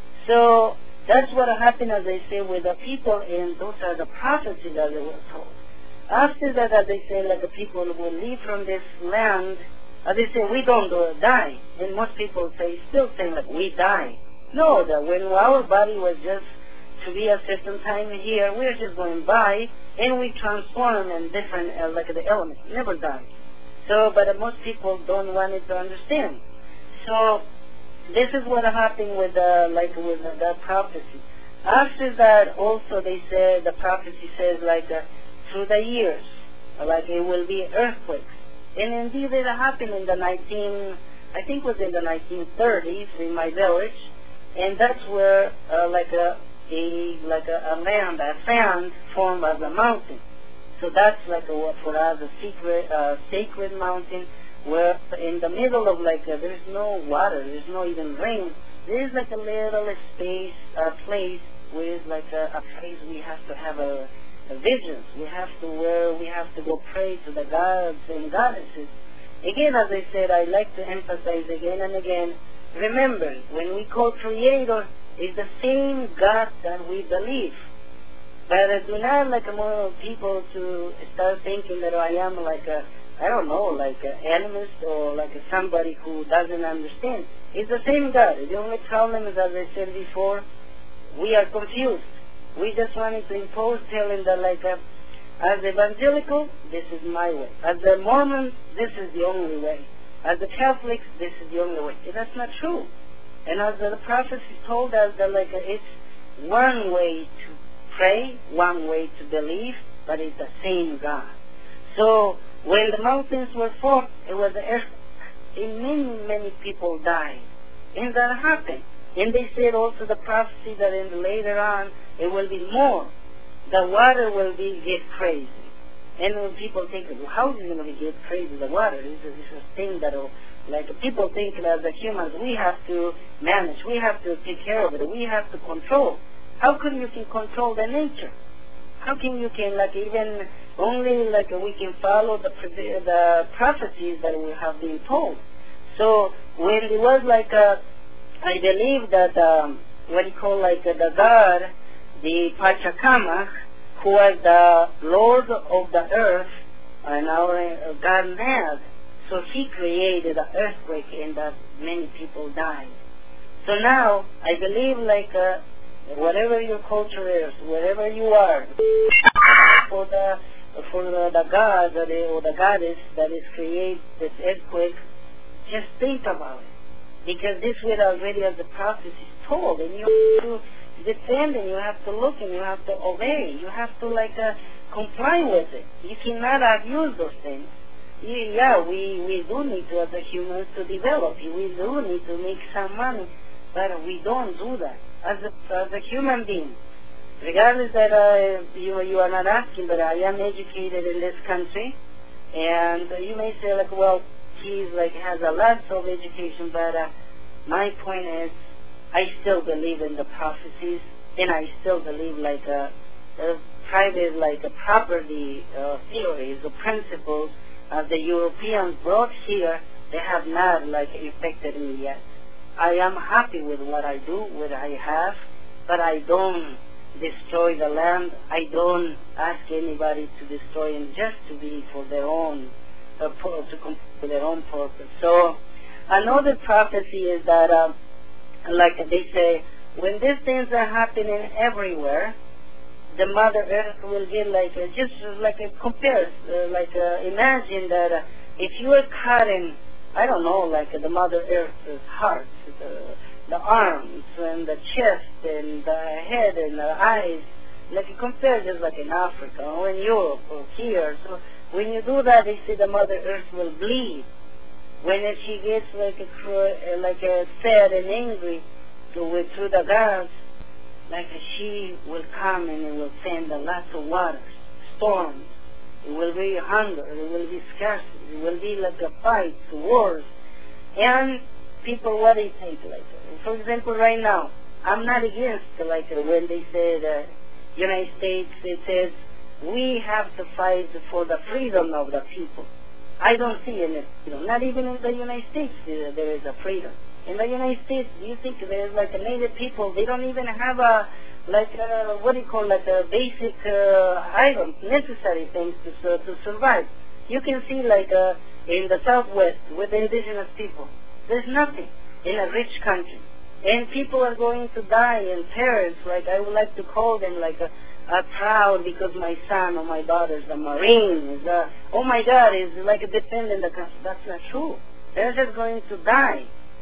So that's what happened, as I say, with the people, and those are the prophecies that they were told. After that, as they say, like the people will leave from this land, as they say, we don't uh, die. And most people say, still say, like, we die. No, that when our body was just to be a certain time here, we're just going by, and we transform in different, uh, like the elements, never die. So, but uh, most people don't want it to understand. So, this is what happened with, uh, like, with uh, the prophecy. After that, also, they say, the prophecy says, like, uh, through the years, like, it will be earthquakes. And indeed, it happened in the nineteen, I think it was in the nineteen thirties in my village, and that's where, uh, like, a, a, like a, a land, a sand formed as a mountain. So that's like a, for us a secret, uh, sacred mountain where in the middle of like a, there's no water, there's no even rain. There's like a little space, a place where it's like a, a place we have to have a, a visions. We have to where we have to go pray to the gods and goddesses. Again, as I said, I like to emphasize again and again. Remember, when we call Creator, it's the same God that we believe. But uh, do not like more people to start thinking that I am like a, I don't know, like an animist or like a somebody who doesn't understand. It's the same God. The only problem is, as I said before, we are confused. We just wanted to impose telling that like a, as evangelical, this is my way. As the Mormons, this is the only way. As the Catholics, this is the only way. That's not true. And as the prophecy told us that like a, it's one way to pray, one way to believe, but it's the same God. So when the mountains were formed, it was the earth, and many, many people died. And that happened. And they said also the prophecy that in later on it will be more. The water will be get crazy. And when people think, well, how is it going to get crazy, the water? This is this is a thing that will, like people think as the humans, we have to manage, we have to take care of it, we have to control. How can you can control the nature? How can you can like even only like we can follow the the prophecies that we have been told? So when it was like a, I believe that um, what you call like uh, the god, the Pachacamac, who was the Lord of the earth, and our uh, God Nag. So he created an earthquake and that many people died. So now, I believe like uh, whatever your culture is, wherever you are, for the for the, the God or the, or the goddess that is create this earthquake, just think about it. Because this way already as the prophecy is told, and you have to defend and you have to look and you have to obey. You have to like uh, comply with it. You cannot abuse those things. You, yeah, we, we do need to as a humans to develop. We do need to make some money, but we don't do that as a, as a human being. Regardless that uh, you, you are not asking, but I am educated in this country, and uh, you may say like, well, he's like has a lot of education, but uh, my point is, I still believe in the prophecies, and I still believe like a, a private like a property uh, theories or principles uh, the Europeans brought here. They have not like affected me yet. I am happy with what I do, what I have, but I don't destroy the land. I don't ask anybody to destroy it just to be for their own, uh, for, to complete their own purpose. So another prophecy is that, uh, like they say, when these things are happening everywhere, the Mother Earth will get like a, just like a compares, uh, like a, imagine that uh, if you are cutting, I don't know, like uh, the Mother Earth's heart, the the arms and the chest and the head and the eyes, like you compare just like in Africa or in Europe or here. So when you do that, they say the Mother Earth will bleed. When she gets like a like a sad and angry to, with, through the gods, like she will come and it will send a lot of waters, storms. It will be hunger. It will be scarcity. It will be like a fight, wars, and people what they think like. For example, right now, I'm not against like when they say the United States, it says we have to fight for the freedom of the people. I don't see any freedom. Not even in the United States uh, there is a freedom. In the United States, do you think there's like a native people? They don't even have a like a, what do you call like a basic uh, items, necessary things to uh, to survive. You can see like uh, in the Southwest with the indigenous people, there's nothing in a rich country, and people are going to die. And parents, like I would like to call them like a. Uh, proud because my son or my daughter is a Marine. Is a, oh my God, is like a defending the country. That's not true. They're just going to die.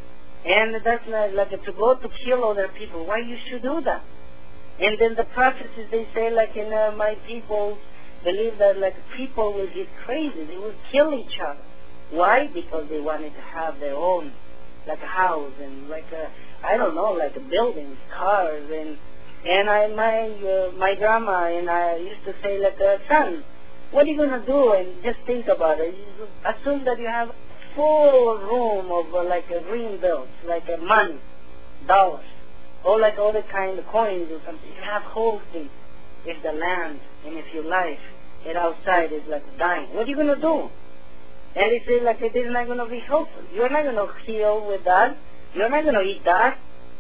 And that's not like a, to go to kill other people. Why you should do that? And then the prophecies, they say like in uh, my people believe that like people will get crazy. They will kill each other. Why? Because they wanted to have their own like a house and like a, I don't know, like a buildings, cars, and And I, my uh, my grandma and I used to say, like, uh, son, what are you going to do? And just think about it. You assume that you have full room of, uh, like, uh, green bills, like uh, money, dollars, or like all the kind of coins or something. You have whole thing. If the land and if your life and outside is, like, dying, what are you going to do? And they say, like, it is not going to be helpful. You're not going to heal with that. You're not going to eat that.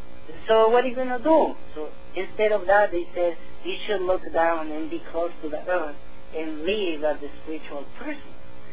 So what are you going to do? So instead of that, they said, you should look down and be close to the earth and live as a spiritual person.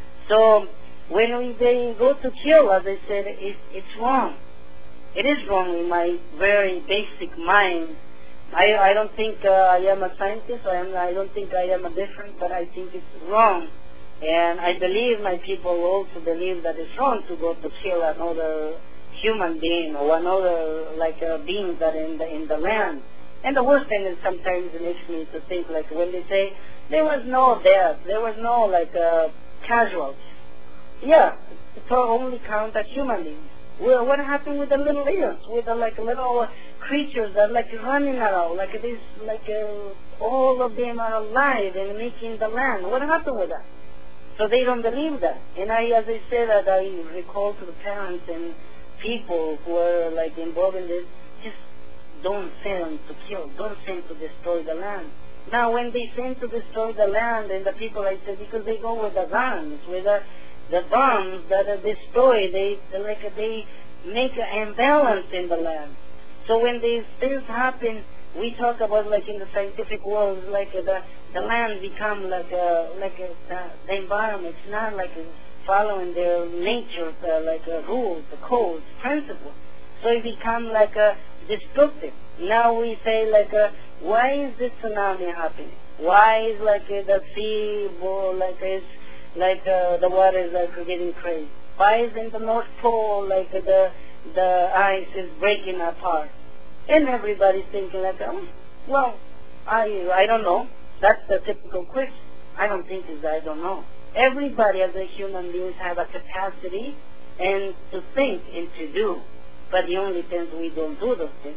So when we, they go to kill, as I said, it, it's wrong. It is wrong in my very basic mind. I, I don't think uh, I am a scientist. I, am, I don't think I am a different, but I think it's wrong. And I believe my people also believe that it's wrong to go to kill another human being or another like uh, beings that are in the in the land. And the worst thing is sometimes it makes me to think like when they say there was no death, there was no like uh, casualties. Yeah, it only count as human beings. Well, what happened with the little ears, with the like little creatures that like running around, like this, like uh, all of them are alive and making the land? What happened with that? So they don't believe that. And I, as I said, that I recall to the parents and people who are like involved in this, just don't send to kill, don't send to destroy the land. Now when they send to destroy the land, and the people, I said, because they go with the guns, with the, the bombs that are destroyed, they like they make an imbalance in the land. So when these things happen, we talk about like in the scientific world, like uh, the the land become like a, like a, uh, the environment. It's not like a, following their nature, uh, like uh, rules, the codes, principles. So it become like a destructive. Now we say like, uh, why is this tsunami happening? Why is like uh, the sea, well, like it's like uh, the water is like getting crazy? Why is in the North Pole like uh, the the ice is breaking apart? And everybody's thinking like, oh, well, I I don't know. That's the typical question. I don't think it's I don't know. Everybody as a human beings have a capacity and to think and to do. But the only thing is we don't do those things.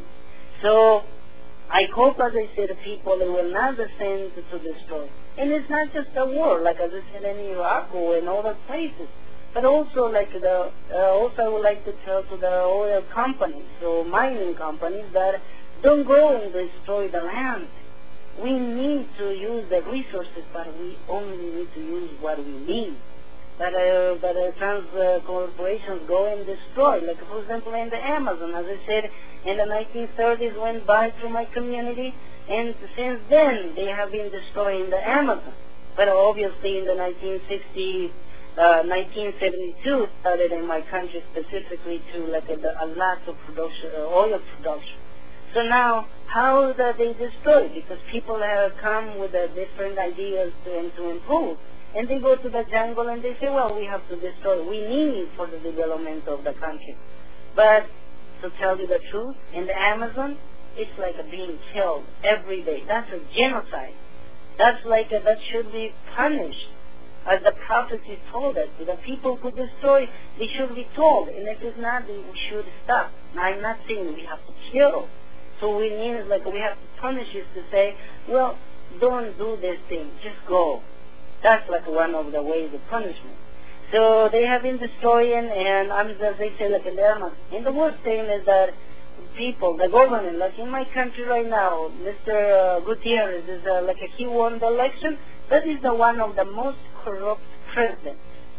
So I hope, as I said, people will not descend to destroy. And it's not just a war, like as I said in Iraq or in other places, but also like the, uh, also I would like to tell to the oil companies, so mining companies, that don't go and destroy the land. We need to use the resources, but we only need to use what we need. But uh, but uh, trans uh, corporations go and destroy. Like for example, in the Amazon, as I said, in the nineteen thirties went by through my community, and since then they have been destroying the Amazon. But obviously, in the nineteen sixty, uh, nineteen seventy-two started in my country specifically to like a, a lot of production, uh, oil production. So now, how do they destroy? Because people have come with uh, different ideas to, and to improve. And they go to the jungle and they say, well, we have to destroy. We need for the development of the country. But to tell you the truth, in the Amazon, it's like a being killed every day. That's a genocide. That's like a, that should be punished. As the prophecy told us, the people who destroy, they should be told. And if it's not, then we should stop. Now, I'm not saying we have to kill. So we need, like, we have to punish it to say, well, don't do this thing. Just go. That's like one of the ways of punishment. So they have been destroying, and I'm as they say, like in the Amazon. And the worst thing is that people, the government, like in my country right now, Mister Uh, Gutierrez is uh, like a, he won the election. That is the one of the most corrupt presidents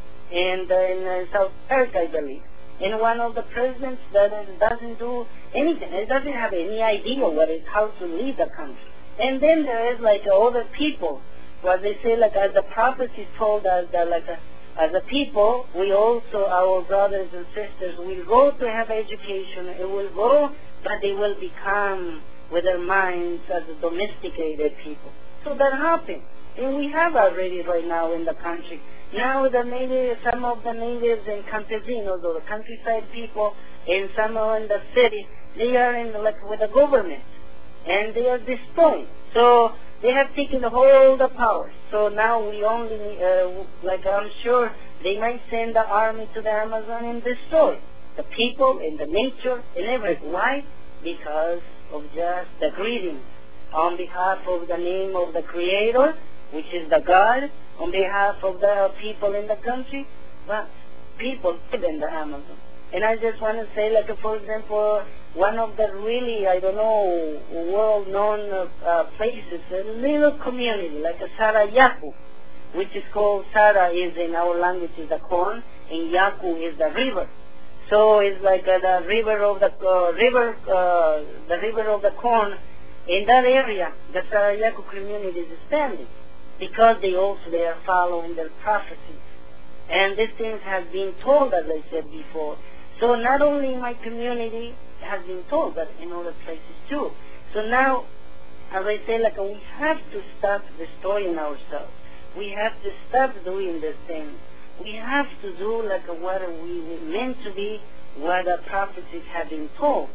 in, the, in uh, South America, I believe. And one of the presidents that uh, doesn't do anything. It doesn't have any idea what is how to lead the country. And then there is like uh, other people. What they say, like as the prophecy told us, that like a, as a people, we also, our brothers and sisters, will go to have education. It will go, but they will become with their minds as domesticated people. So that happened, and we have already right now in the country. Now the native, some of the natives and campesinos, or the countryside people, and some are in the city, they are in like with the government, and they are destroying. So they have taken the whole the power. So now we only, uh, like I'm sure, they might send the army to the Amazon and destroy the people and the nature and everything. Why? Because of just the greetings on behalf of the name of the Creator, which is the God, on behalf of the people in the country, but people live in the Amazon. And I just want to say, like, for example, one of the really, I don't know, world-known uh, places, a little community, like a Sarayaku, which is called, Sara is in our language is the corn, and Yaku is the river. So it's like uh, the river of the uh, river, uh, the river of the corn. In that area, the Sarayaku community is standing because they also they are following their prophecies, and these things have been told, as I said before. So not only in my community has been told, but in other places too. So now, as I say, like we have to stop destroying ourselves. We have to stop doing these things. We have to do like what we were meant to be, what the prophecies have been told.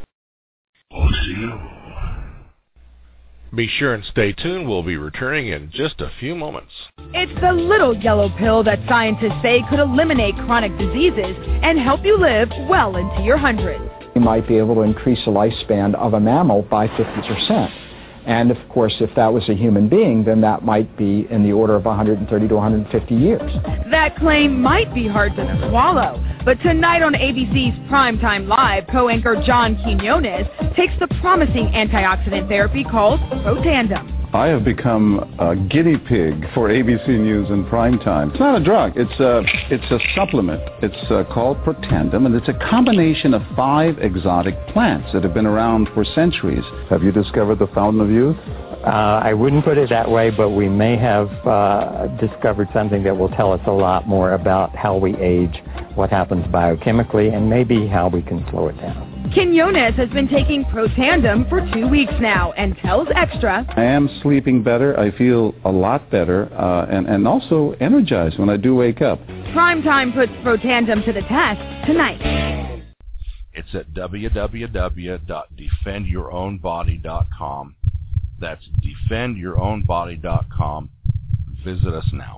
Be sure and stay tuned. We'll be returning in just a few moments. It's the little yellow pill that scientists say could eliminate chronic diseases and help you live well into your hundreds. You might be able to increase the lifespan of a mammal by fifty percent. And of course, if that was a human being, then that might be in the order of one hundred thirty to one hundred fifty years. That claim might be hard to swallow, but tonight on A B C's Primetime Live, co-anchor John Quinones takes the promising antioxidant therapy called Protandim. I have become a guinea pig for A B C News in prime time. It's not a drug. It's a, it's a supplement. It's uh, called Protandim, and it's a combination of five exotic plants that have been around for centuries. Have you discovered the fountain of youth? Uh, I wouldn't put it that way, but we may have uh, discovered something that will tell us a lot more about how we age, what happens biochemically, and maybe how we can slow it down. Quinones has been taking Protandim for two weeks now and tells Extra, I am sleeping better. I feel a lot better uh, and, and also energized when I do wake up. Primetime puts Protandim to the test tonight. It's at w w w dot defend your own body dot com. That's defend your own body dot com. Visit us now.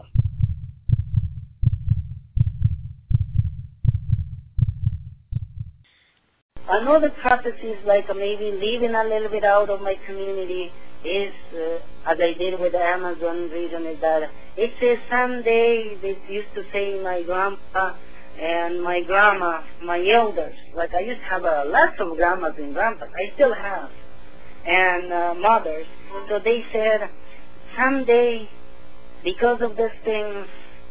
Another prophecies, like maybe leaving a little bit out of my community, is, uh, as I did with the Amazon region, is that it says someday, they used to say my grandpa and my grandma, my elders, like I used to have uh, lots of grandmas and grandpas, I still have, and uh, mothers, so they said, someday, because of these things,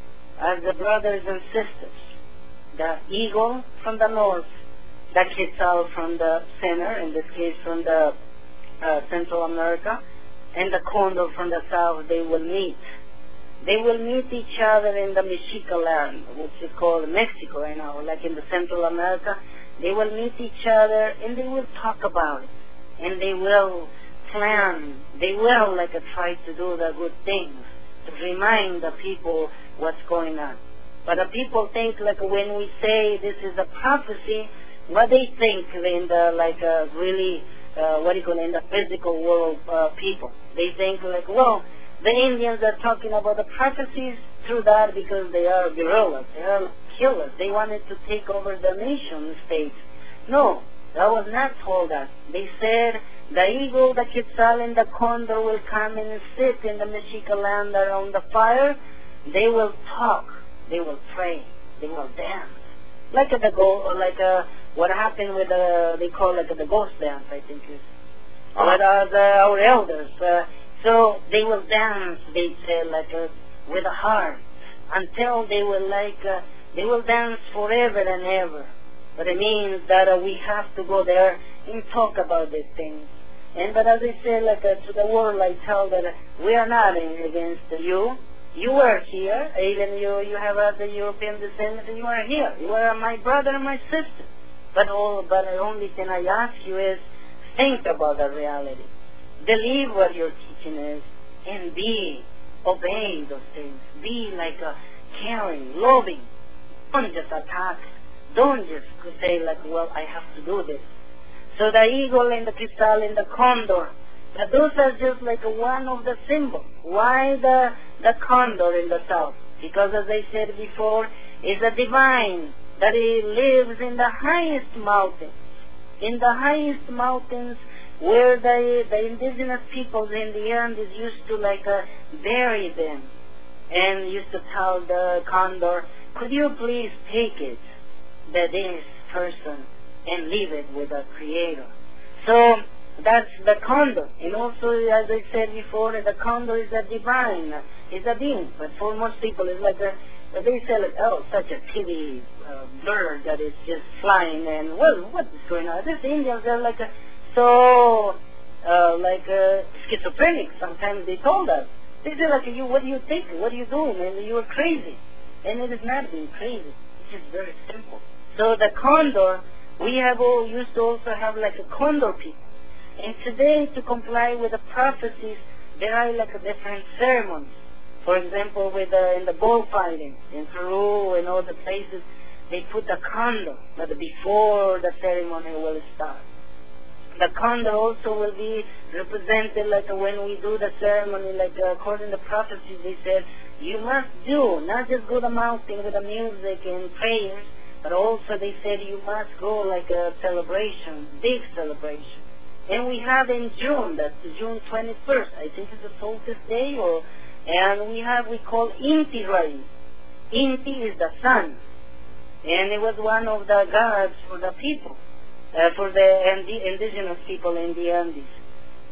as the brothers and sisters, the eagle from the north, the quetzal from the center, in this case from the uh, Central America, and the condor from the south, they will meet. They will meet each other in the Mexica land, which is called Mexico right now, like in the Central America. They will meet each other and they will talk about it. And they will plan. They will like uh, try to do the good things, to remind the people what's going on. But the people think like when we say this is a prophecy, what they think in the like uh, really uh, what do you call it, in the physical world uh, people. They think like, well, the Indians are talking about the prophecies through that because they are guerrillas, they are killers. They wanted to take over the nation states. No, that was not told us. They said the eagle, the quetzal, and the condor will come and sit in the Mexica land around the fire. They will talk. They will pray. They will dance. Like a, the go, like a, what happened with the, they call it the ghost dance, I think is, uh-huh. with uh, the, our elders. Uh, so they will dance, they say, like uh, with a heart, until they will like, uh, they will dance forever and ever. But it means that uh, we have to go there and talk about these things. And but as I say, like uh, to the world, I tell that uh, we are not against you. You were here, even you, you have uh, the European descent, you are here. You are my brother and my sister. But all, but the only thing I ask you is, think about the reality. Believe what your teaching is, and be obeying those things. Be like a caring, loving. Don't just attack. Don't just say like, well, I have to do this. So the eagle and the quetzal and the condor, but those are just like one of the symbols. Why the the condor in the south? Because as I said before, is a divine that he lives in the highest mountains. In the highest mountains where the the indigenous peoples in the Andes used to like uh, bury them, and used to tell the condor, could you please take it, that this person, and leave it with the Creator. So that's the condor. And also, as I said before, the condor is a divine, is a being. But for most people, it's like a, they say, like, oh, such a pretty uh, bird that is just flying, and well, what is going on? These Indians are like a, so, uh, like uh, schizophrenic. Sometimes they told us. They say, like, you, what do you think? What are you doing? And you are crazy. And it is not being crazy. It's just very simple. So the condor, we have all used to also have like a condor people. And today, to comply with the prophecies, there are like a different ceremonies. For example, with uh, in the bullfighting in Peru and all the places, they put the condor, but before the ceremony will start. The condor also will be represented like uh, when we do the ceremony, like uh, according to the prophecies, they said, you must do, not just go to the mountain with the music and prayers, but also they said you must go like a celebration, big celebration. And we have in June, that's June twenty-first, I think it's a solstice day, or, and we have, we call Inti Rai. Inti is the sun, and it was one of the gods for the people, uh, for the indi- indigenous people in the Andes.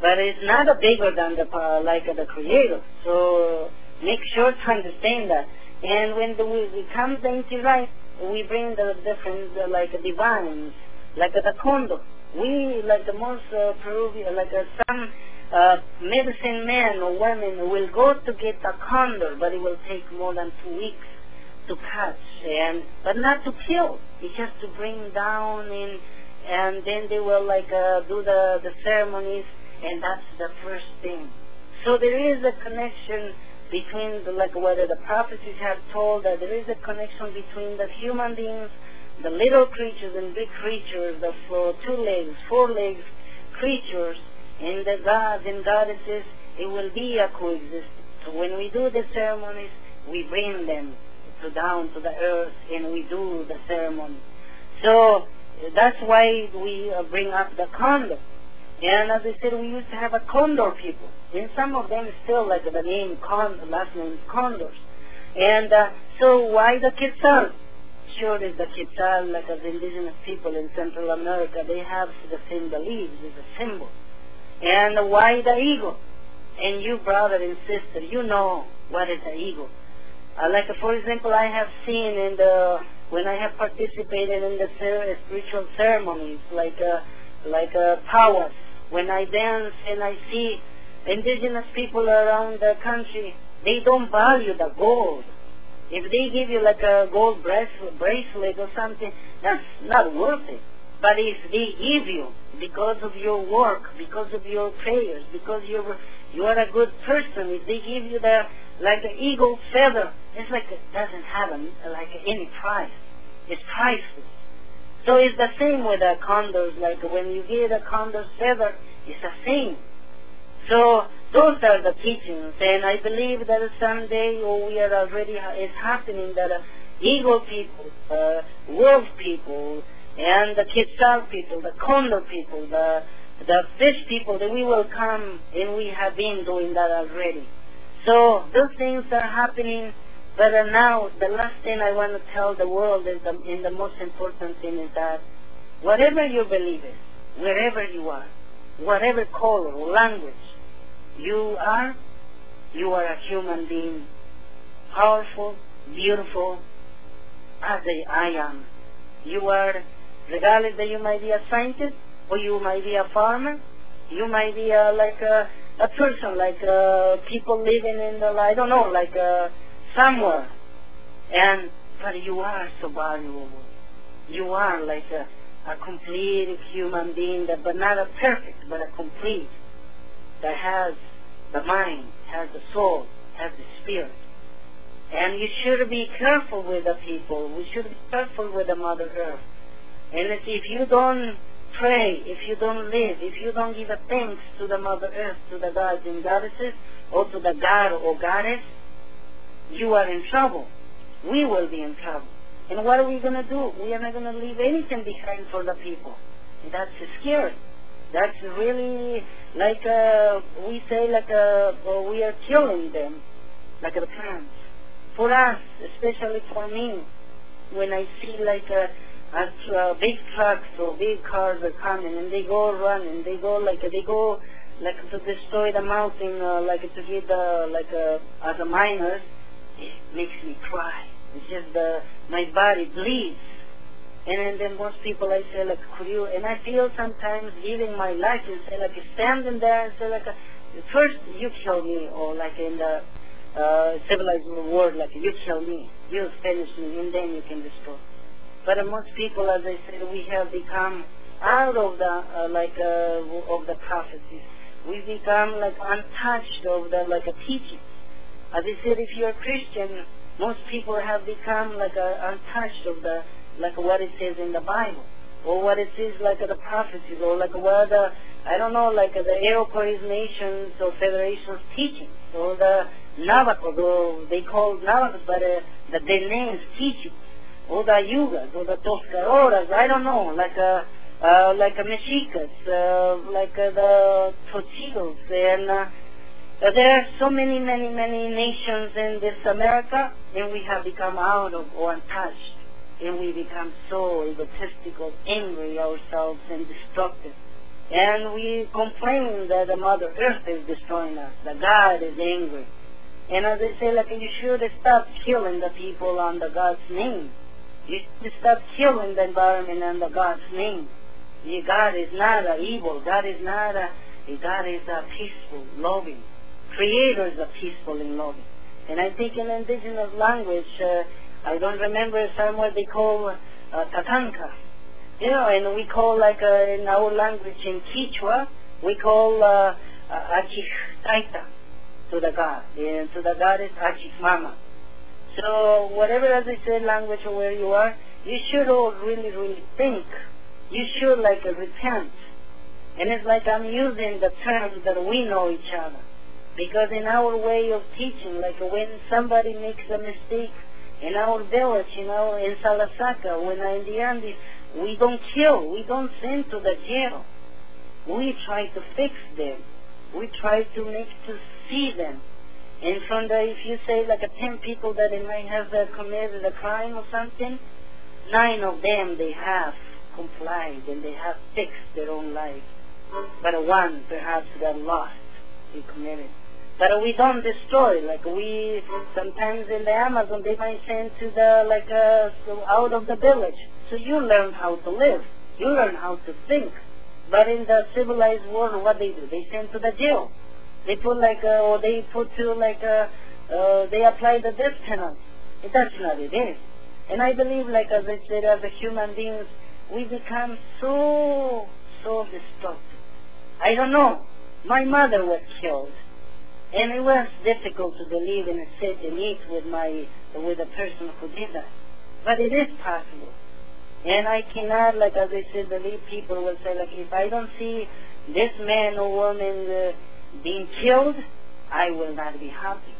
but it's not a bigger than the uh, like uh, the Creator. So make sure to understand that. And when the, we come into life, we bring the different uh, like uh, divines, like uh, the condor. We like the most uh, Peruvian, like uh, some uh, medicine men or women will go to get a condor, but it will take more than two weeks to catch, and but not to kill. It's just to bring down in, and then they will like uh, do the the ceremonies, and that's the first thing. So there is a connection between the, like what the prophecies have told, that there is a connection between the human beings, the little creatures and big creatures, the four, two legs, four legs creatures, and the gods and goddesses. It will be a coexistence. So when we do the ceremonies, we bring them to down to the earth, and we do the ceremony. So that's why we uh, bring up the condor. And as I said, we used to have a condor people. And some of them still like the name, Con, last name Condors. And uh, so why the Quetzal? Sure, is the Quetzal, like as indigenous people in Central America, they have the same beliefs, it's a symbol. And why the eagle? And you, brother and sister, you know what is the eagle. Uh, like, uh, for example, I have seen in the, when I have participated in the cer- spiritual ceremonies, like uh, like uh, powers, when I dance and I see indigenous people around the country, they don't value the gold. If they give you like a gold bracelet, bracelet or something, that's not worth it. But if they give you, because of your work, because of your prayers, because you're, you are a good person, if they give you the like an eagle feather, it's like it doesn't have a, like any price. It's priceless. So it's the same with the condors. Like when you get a condor feather, it's the same. So those are the teachings, and I believe that someday, or we are already, it's happening that uh, eagle people, uh, wolf people, and the Quetzal people, the condor people, the the fish people, that we will come, and we have been doing that already. So those things are happening, but uh, now the last thing I want to tell the world is, the, and the most important thing is that whatever you believe in, wherever you are, whatever color or language you are, you are a human being, powerful, beautiful, as I am. You are, regardless that you might be a scientist, or you might be a farmer, you might be a, like a, a person, like uh, people living in the, I don't know, like uh, somewhere, and but you are so valuable. You are like a, a complete human being, that, but not a perfect, but a complete, that has the mind, has the soul, has the spirit. And you should be careful with the people. We should be careful with the Mother Earth. And if you don't pray, if you don't live, if you don't give a thanks to the Mother Earth, to the gods and goddesses, or to the god or goddess, you are in trouble. We will be in trouble. And what are we going to do? We are not going to leave anything behind for the people. And that's scary. That's really like uh, we say, like uh, we are killing them, like the plants. For us, especially for me, when I see like a, a, a big trucks or big cars are coming and they go running, they go like they go like to destroy the mountain, uh, like to get the like uh, as a miner, it makes me cry. It's just the my body bleeds. And then most people I say like, could you, and I feel sometimes giving my life and say like, standing there and say like, first you kill me, or like in the uh, civilized world, like you kill me, you finish me, and then you can destroy. But uh, most people, as I said, we have become out of the, uh, like, uh, of the prophecies. We become like untouched of the, like a teaching. As I said, if you're a Christian, most people have become like a, untouched of the, like what it says in the Bible, or what it says like the prophecies, or like what the, I don't know, like the Iroquois nations or federations teaching, or the Navajo, or they call Navajo, but uh, the Denes teaching, or the Yugas, or the Toscaroras, I don't know, like a, uh, like a Mexicas, uh, like uh, the Torchillos, and uh, there are so many, many, many nations in this America, and we have become out of or untouched. And we become so egotistical, angry ourselves, and destructive. And we complain that the Mother Earth is destroying us, that God is angry. And as I say, like, you should stop killing the people under God's name. You should stop killing the environment under God's name. You, God is not a evil. God is not a, God is a peaceful, loving. Creator is a peaceful and loving. And I think in indigenous language, uh, I don't remember somewhere they call uh, Tatanka. You know, and we call, like, uh, in our language, in Quechua, we call uh, uh, Achich to the God. And to the God is Achich Mama. So whatever, as I said, language or where you are, you should all really, really think. You should, like, uh, repent. And it's like I'm using the terms that we know each other. Because in our way of teaching, like when somebody makes a mistake, in our village, you know, in Salasaca, when in the Andes, we don't kill, we don't send to the jail. We try to fix them. We try to make to see them. And from the, if you say like a ten people that they might have uh, committed a crime or something, nine of them they have complied and they have fixed their own life. But one perhaps got lost, he committed. But we don't destroy, like we, sometimes in the Amazon they might send to the, like, uh, so out of the village. So you learn how to live. You learn how to think. But in the civilized world, what they do? They send to the jail. They put like, uh, or they put to like, uh, uh, they apply the death penalty. That's not it is. And I believe, like as I said, as a human beings, we become so, so destructive. I don't know. My mother was killed. And it was difficult to believe and sit and eat with my, with a person who did that. But it is possible. And I cannot, like as I said, believe people will say, like, if I don't see this man or woman uh, being killed, I will not be happy.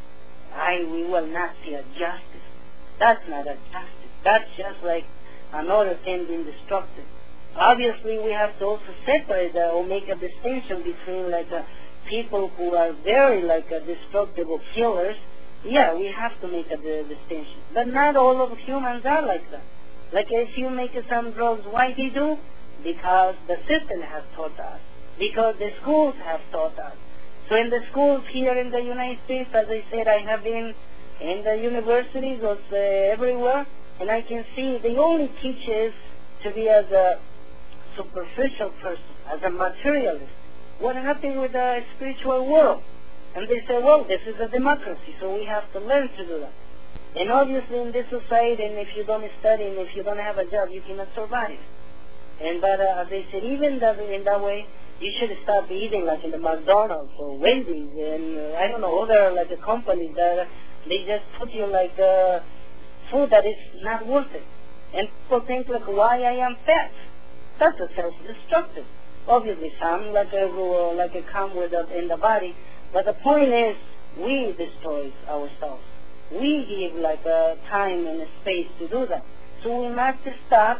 I we will not see a justice. That's not a justice. That's just like another thing being destructive. Obviously, we have to also separate uh, or make a distinction between like a people who are very like uh, destructive or killers. Yeah, we have to make a uh, distinction. But not all of humans are like that. Like if you make uh, some drugs, why they do? Because the system has taught us. Because the schools have taught us. So in the schools here in the United States, as I said, I have been in the universities or uh, everywhere, and I can see they only teach us to be as a superficial person, as a materialist. What happened with the spiritual world? And they say, well, this is a democracy, so we have to learn to do that. And obviously in this society, and if you don't study and if you don't have a job, you cannot survive. And but uh, as I said, even that, in that way, you should stop eating like in the McDonald's or Wendy's and uh, I don't know, other like a companies that uh, they just put you like uh, food that is not worth it. And people think like, why I am fat? That's a self-destructive. Obviously some like a uh, like a come with uh, in the body, but the point is we destroy ourselves. We give like a time and a space to do that. So we must stop,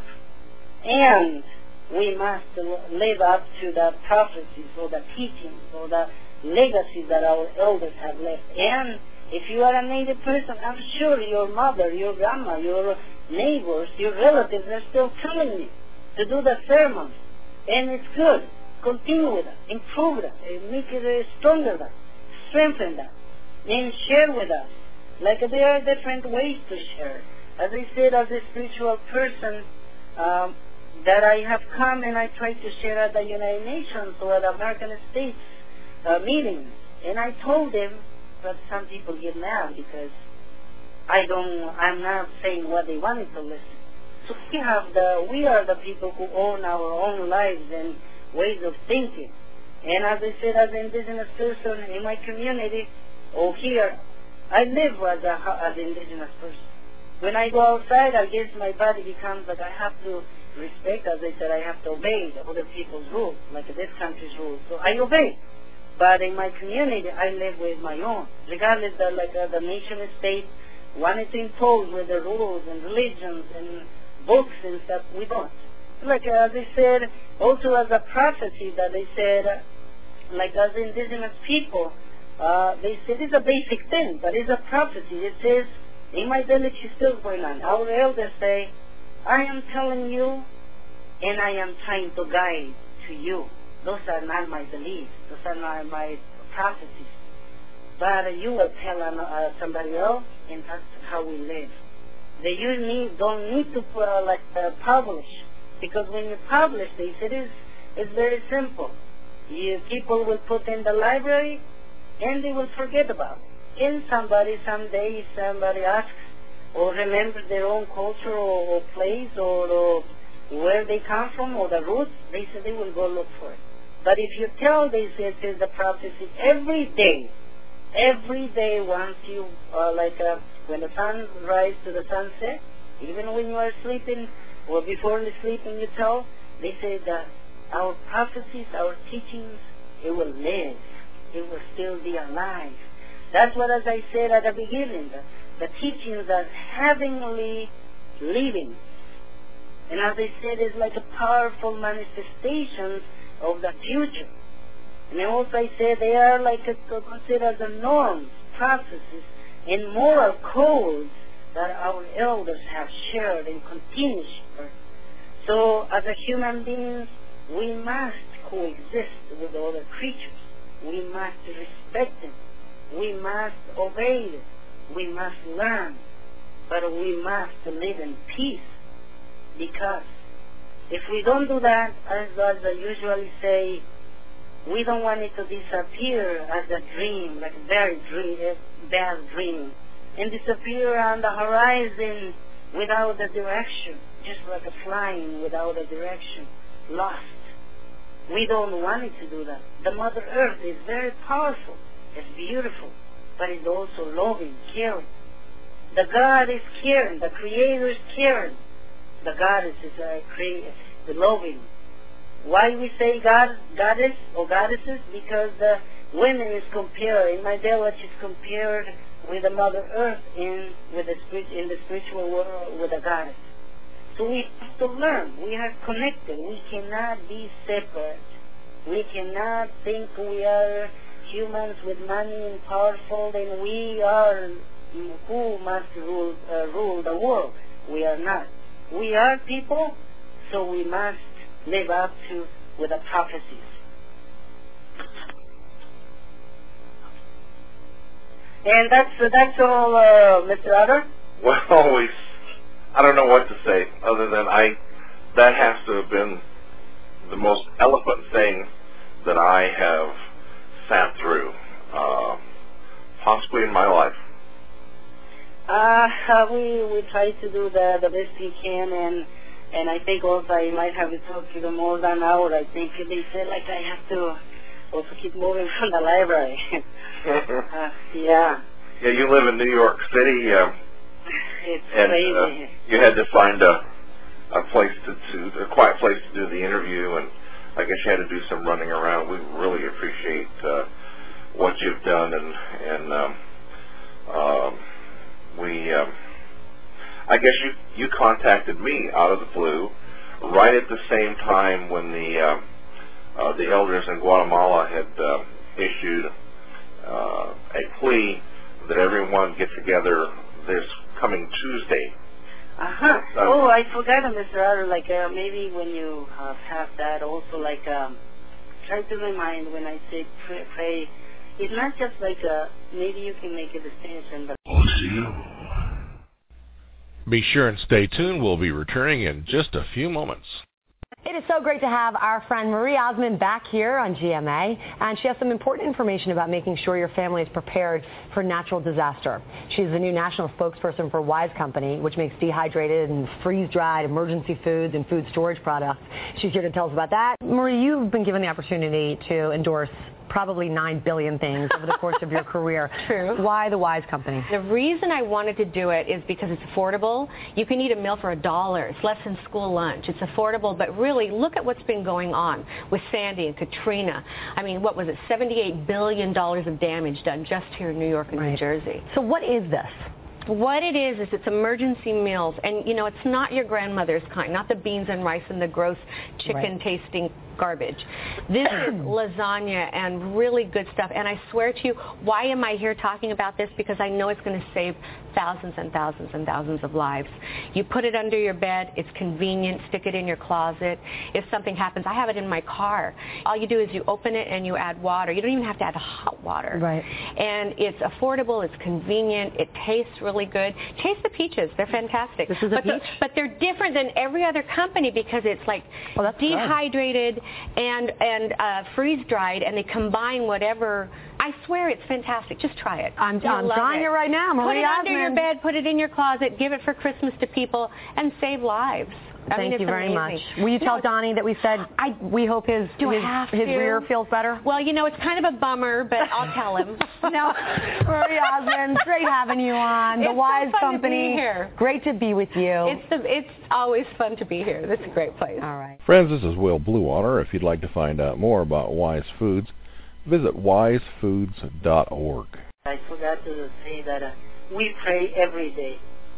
and we must live up to the prophecies or the teachings or the legacies that our elders have left. And if you are a Native person, I'm sure your mother, your grandma, your neighbors, your relatives are still telling you to do the sermons. And it's good. Continue with that. Improve that. Make it stronger that. Strengthen that. And share with us. Like there are different ways to share. As I said, as a spiritual person, um, that I have come and I try to share at the United Nations or at the American States uh, meetings. And I told them, but some people get mad because I don't, I'm not saying what they wanted to listen. So we have the, we are the people who own our own lives and ways of thinking. And as I said, as an indigenous person in my community, or here, I live as a, as an indigenous person. When I go outside, I guess my body becomes like I have to respect, as I said, I have to obey the other people's rules, like this country's rules. So I obey. But in my community, I live with my own. Regardless of like uh, the nation state wanted to impose with the rules and religions and books and stuff, we don't. Like uh, as I said, also as a prophecy that they said, uh, like as indigenous people, uh, they said it's a basic thing, but it's a prophecy. It says, in my village is still going on. Our elders say, I am telling you, and I am trying to guide to you. those are not my beliefs. Those are not my prophecies. But you will tell uh, somebody else, and that's how we live. That you need, don't need to uh, like uh, publish, because when you publish this, it is it's very simple. You people will put in the library, and they will forget about it. And somebody someday, if somebody asks or remember their own culture or, or place or, or where they come from or the roots, they say they will go look for it. But if you tell this, it is the prophecy every day. Every day, once you, uh, like uh, when the sun rises to the sunset, even when you are sleeping or before you sleep and you tell, they say that our prophecies, our teachings, it will live. It will still be alive. That's what, as I said at the beginning, the, the teachings are heavenly living. And as I said, it's like a powerful manifestation of the future. And also I say they are like a, considered the norms, processes, and moral codes that our elders have shared and continue to share. So as a human beings, we must coexist with other creatures. We must respect them. We must obey them. We must learn. But we must live in peace. Because if we don't do that, as, as I usually say, we don't want it to disappear as a dream, like a very dream, a bad dream, and disappear on the horizon without a direction, just like a flying without a direction, lost. We don't want it to do that. The Mother Earth is very powerful. It's beautiful, but it's also loving, caring. The God is caring. The Creator is caring. The Goddess is uh, cre- the loving. Why we say God, Goddess or Goddesses? Because the women is compared, in my village is compared with the Mother Earth in with the spirit, in the spiritual world with the Goddess. So we have to learn. We are connected. We cannot be separate. We cannot think we are humans with money and powerful, and we are who must rule uh, rule the world. We are not. We are people, so we must live up to with the prophecies. And that's uh, that's all, uh, Mister Otter. Well, we, I don't know what to say other than I. That has to have been the most eloquent thing that I have sat through, uh, possibly in my life. Uh, uh, we we try to do the the best we can, and and I think also I might have to talk to them more than an hour. I think they said like I have to also keep moving from the library. uh, yeah. Yeah, you live in New York City, uh, it's and crazy. Uh, you had to find a a place to, to a quiet place to do the interview, and I guess you had to do some running around. We really appreciate uh, what you've done, and and um, um, we. Um, I guess you you contacted me out of the blue, right at the same time when the uh, uh, the elders in Guatemala had uh, issued uh, a plea that everyone get together this coming Tuesday. Uh-huh. Oh, I forgot, Mister Otter, like uh, maybe when you uh, have that also, like, um, try to remind when I say pray, pray, it's not just like a, maybe you can make a distinction, but... Be sure and stay tuned. We'll be returning in just a few moments. It is so great to have our friend Marie Osmond back here on G M A, and she has some important information about making sure your family is prepared for natural disaster. She's the new national spokesperson for Wise Company, which makes dehydrated and freeze-dried emergency foods and food storage products. She's here to tell us about that. Marie, you've been given the opportunity to endorse probably nine billion things over the course of your career. True. Why the Wise Company? The reason I wanted to do it is because it's affordable. You can eat a meal for a dollar. It's less than school lunch. It's affordable, but really look at what's been going on with Sandy and Katrina. I mean, what was it, seventy-eight billion dollars of damage done just here in New York and right. New Jersey. So what is this? What it is, is it's emergency meals. And, you know, it's not your grandmother's kind, not the beans and rice and the gross chicken-tasting garbage. This is lasagna and really good stuff. And I swear to you, why am I here talking about this? Because I know it's going to save thousands and thousands and thousands of lives. You put it under your bed. It's convenient. Stick it in your closet. If something happens, I have it in my car. All you do is you open it and you add water. You don't even have to add hot water. Right. And it's affordable. It's convenient. It tastes really good. Taste the peaches. They're fantastic. This is a but, peach? the, but they're different than every other company because it's like oh, that's dehydrated and and uh, freeze-dried, and they combine whatever. I swear it's fantastic. Just try it. I'm, I'm trying it. it right now. Put Marie it Osmond. under your bed. Put it in your closet. Give it for Christmas to people and save lives. I Thank mean, you very amazing. much. Will you tell no, Donnie that we said I, we hope his, do his, I have his to? rear feels better? Well, you know, it's kind of a bummer, but I'll tell him. No, Marie Osmond, great having you on. The It's Wise so fun Company. To be here. Great to be with you. It's, the, it's always fun to be here. This is a great place. All right. Friends, this is Will Bluewater. If you'd like to find out more about Wise Foods, visit wise foods dot org. I forgot to say that uh, we pray every day.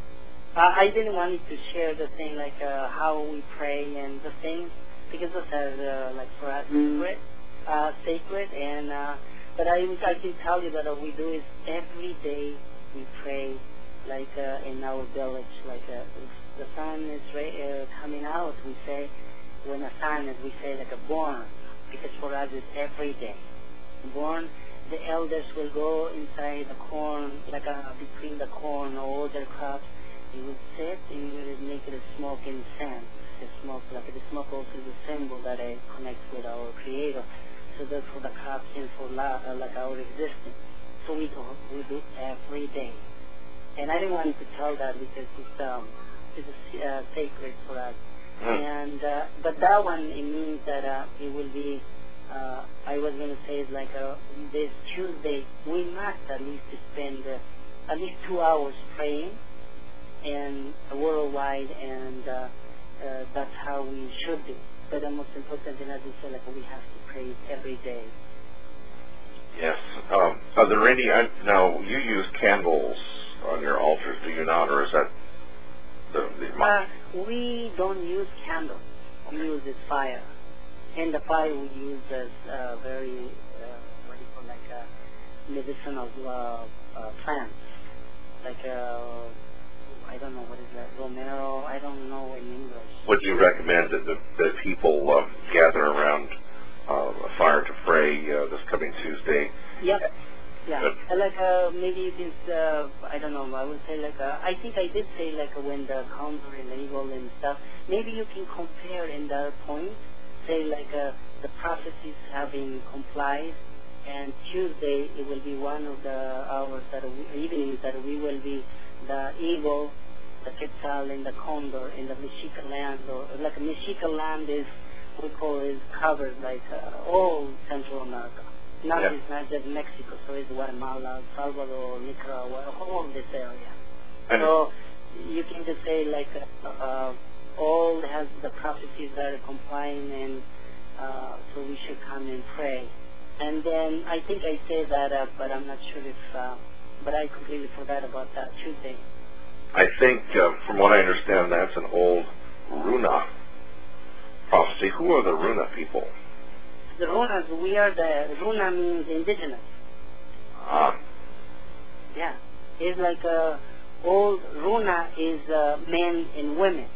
Uh, I didn't want to share the thing like uh, how we pray and the things because those are uh, like for us sacred, uh, sacred. And uh, but I I can tell you that what we do is every day we pray like uh, in our village. Like uh, if the sun is ra- uh, coming out, we say when the sun is we say like a born because for us it's every day. Born. The elders will go inside the corn, like uh, between the corn or all their crops. They will sit and we will make it a smoke incense. The smoke, like the smoke also is a symbol that I connect with our Creator. So that's for the crops and for la, uh, like our existence. So we do, we do every day. And I didn't want to tell that because it's um, it's uh, sacred for us. And uh, but that one it means that uh, it will be. Uh, I was going to say it's like uh, this Tuesday we must at least spend uh, at least two hours praying and uh, worldwide, and uh, uh, that's how we should do. But the most important thing, as you said, like we have to pray every day. Yes. Um, are there any? Uh, now you use candles on your altars, do you not, or is that the? the uh, we don't use candles. We use this fire. And the fire we use as uh, very, uh, what do you call, like uh, medicinal uh, uh, plants. Like, uh, I don't know, what is that, romero, I don't know in English. Would you recommend that, the, that people uh, gather around uh, a fire to pray uh, this coming Tuesday? Yep. Yeah. Uh, like, uh, maybe you can, uh, I don't know, I would say like, uh, I think I did say like uh, when the condor and eagle and stuff, maybe you can compare in that point. Say like uh, the prophecies have been complied, and Tuesday it will be one of the hours that we, evenings that we will be the eagle, the quetzal, and the condor in the Mexican land. Or like Mexican land is we call is covered like uh, all Central America. Not yeah. It's not just Mexico, so it's Guatemala, Salvador, Nicaragua, all this area. And so you can just say like. Uh, uh, all has the prophecies that are complying, and uh, so we should come and pray. And then I think I say that, uh, but I'm not sure if, uh, but I completely forgot about that Tuesday. I think, uh, from what I understand, that's an old Runa prophecy. Who are the Runa people? The Runas, we are the, Runa means indigenous. Ah. Yeah. It's like uh, old Runa is uh, men and women.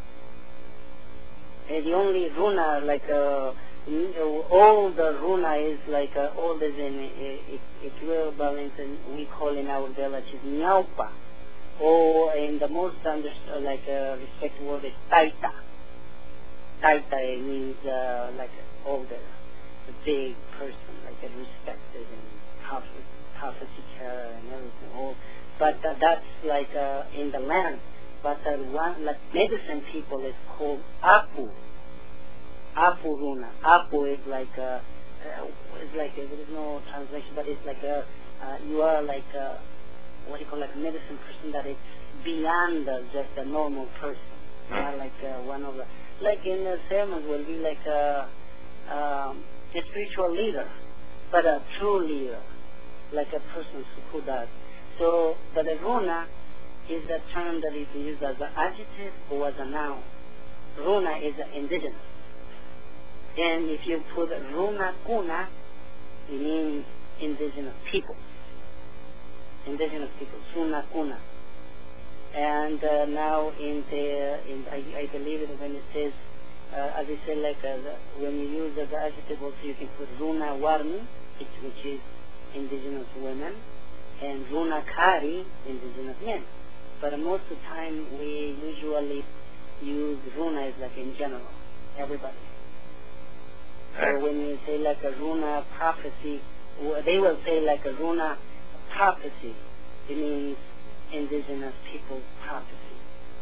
And the only Runa, like, uh, all the Runa is like, uh, all is in uh, equivalent, and we call in our village is Nyaupa. Or in the most understood, like, uh, respected word is Taita. Taita means, uh, like, older, a big person, like, a respected and prophet, prophecy carrier and everything. All, but uh, that's like, uh, in the land. But uh, one, like medicine people is called Apu. Apu Runa. Apu is like a, uh, it's like a, there is no translation, but it's like a, uh, you are like a, what do you call, like a medicine person that is beyond uh, just a normal person. Not like uh, one of the, like in the sermons will be like a, um, a spiritual leader, but a true leader, like a person who does. So, but the Runa is a term that is used as an adjective or as a noun. Runa is indigenous. And if you put Runa Kuna, it means indigenous people. Indigenous people, Runa Kuna. And uh, now in the, in, I, I believe it when it says, uh, as I said, like uh, the, when you use the adjective also you can put Runa Warmi, which, which is indigenous women, and Runa Kari, indigenous men. But most of the time we usually use Runa as like in general, everybody. So when you say like a Runa prophecy, they will say like a Runa prophecy. It means indigenous people's prophecy.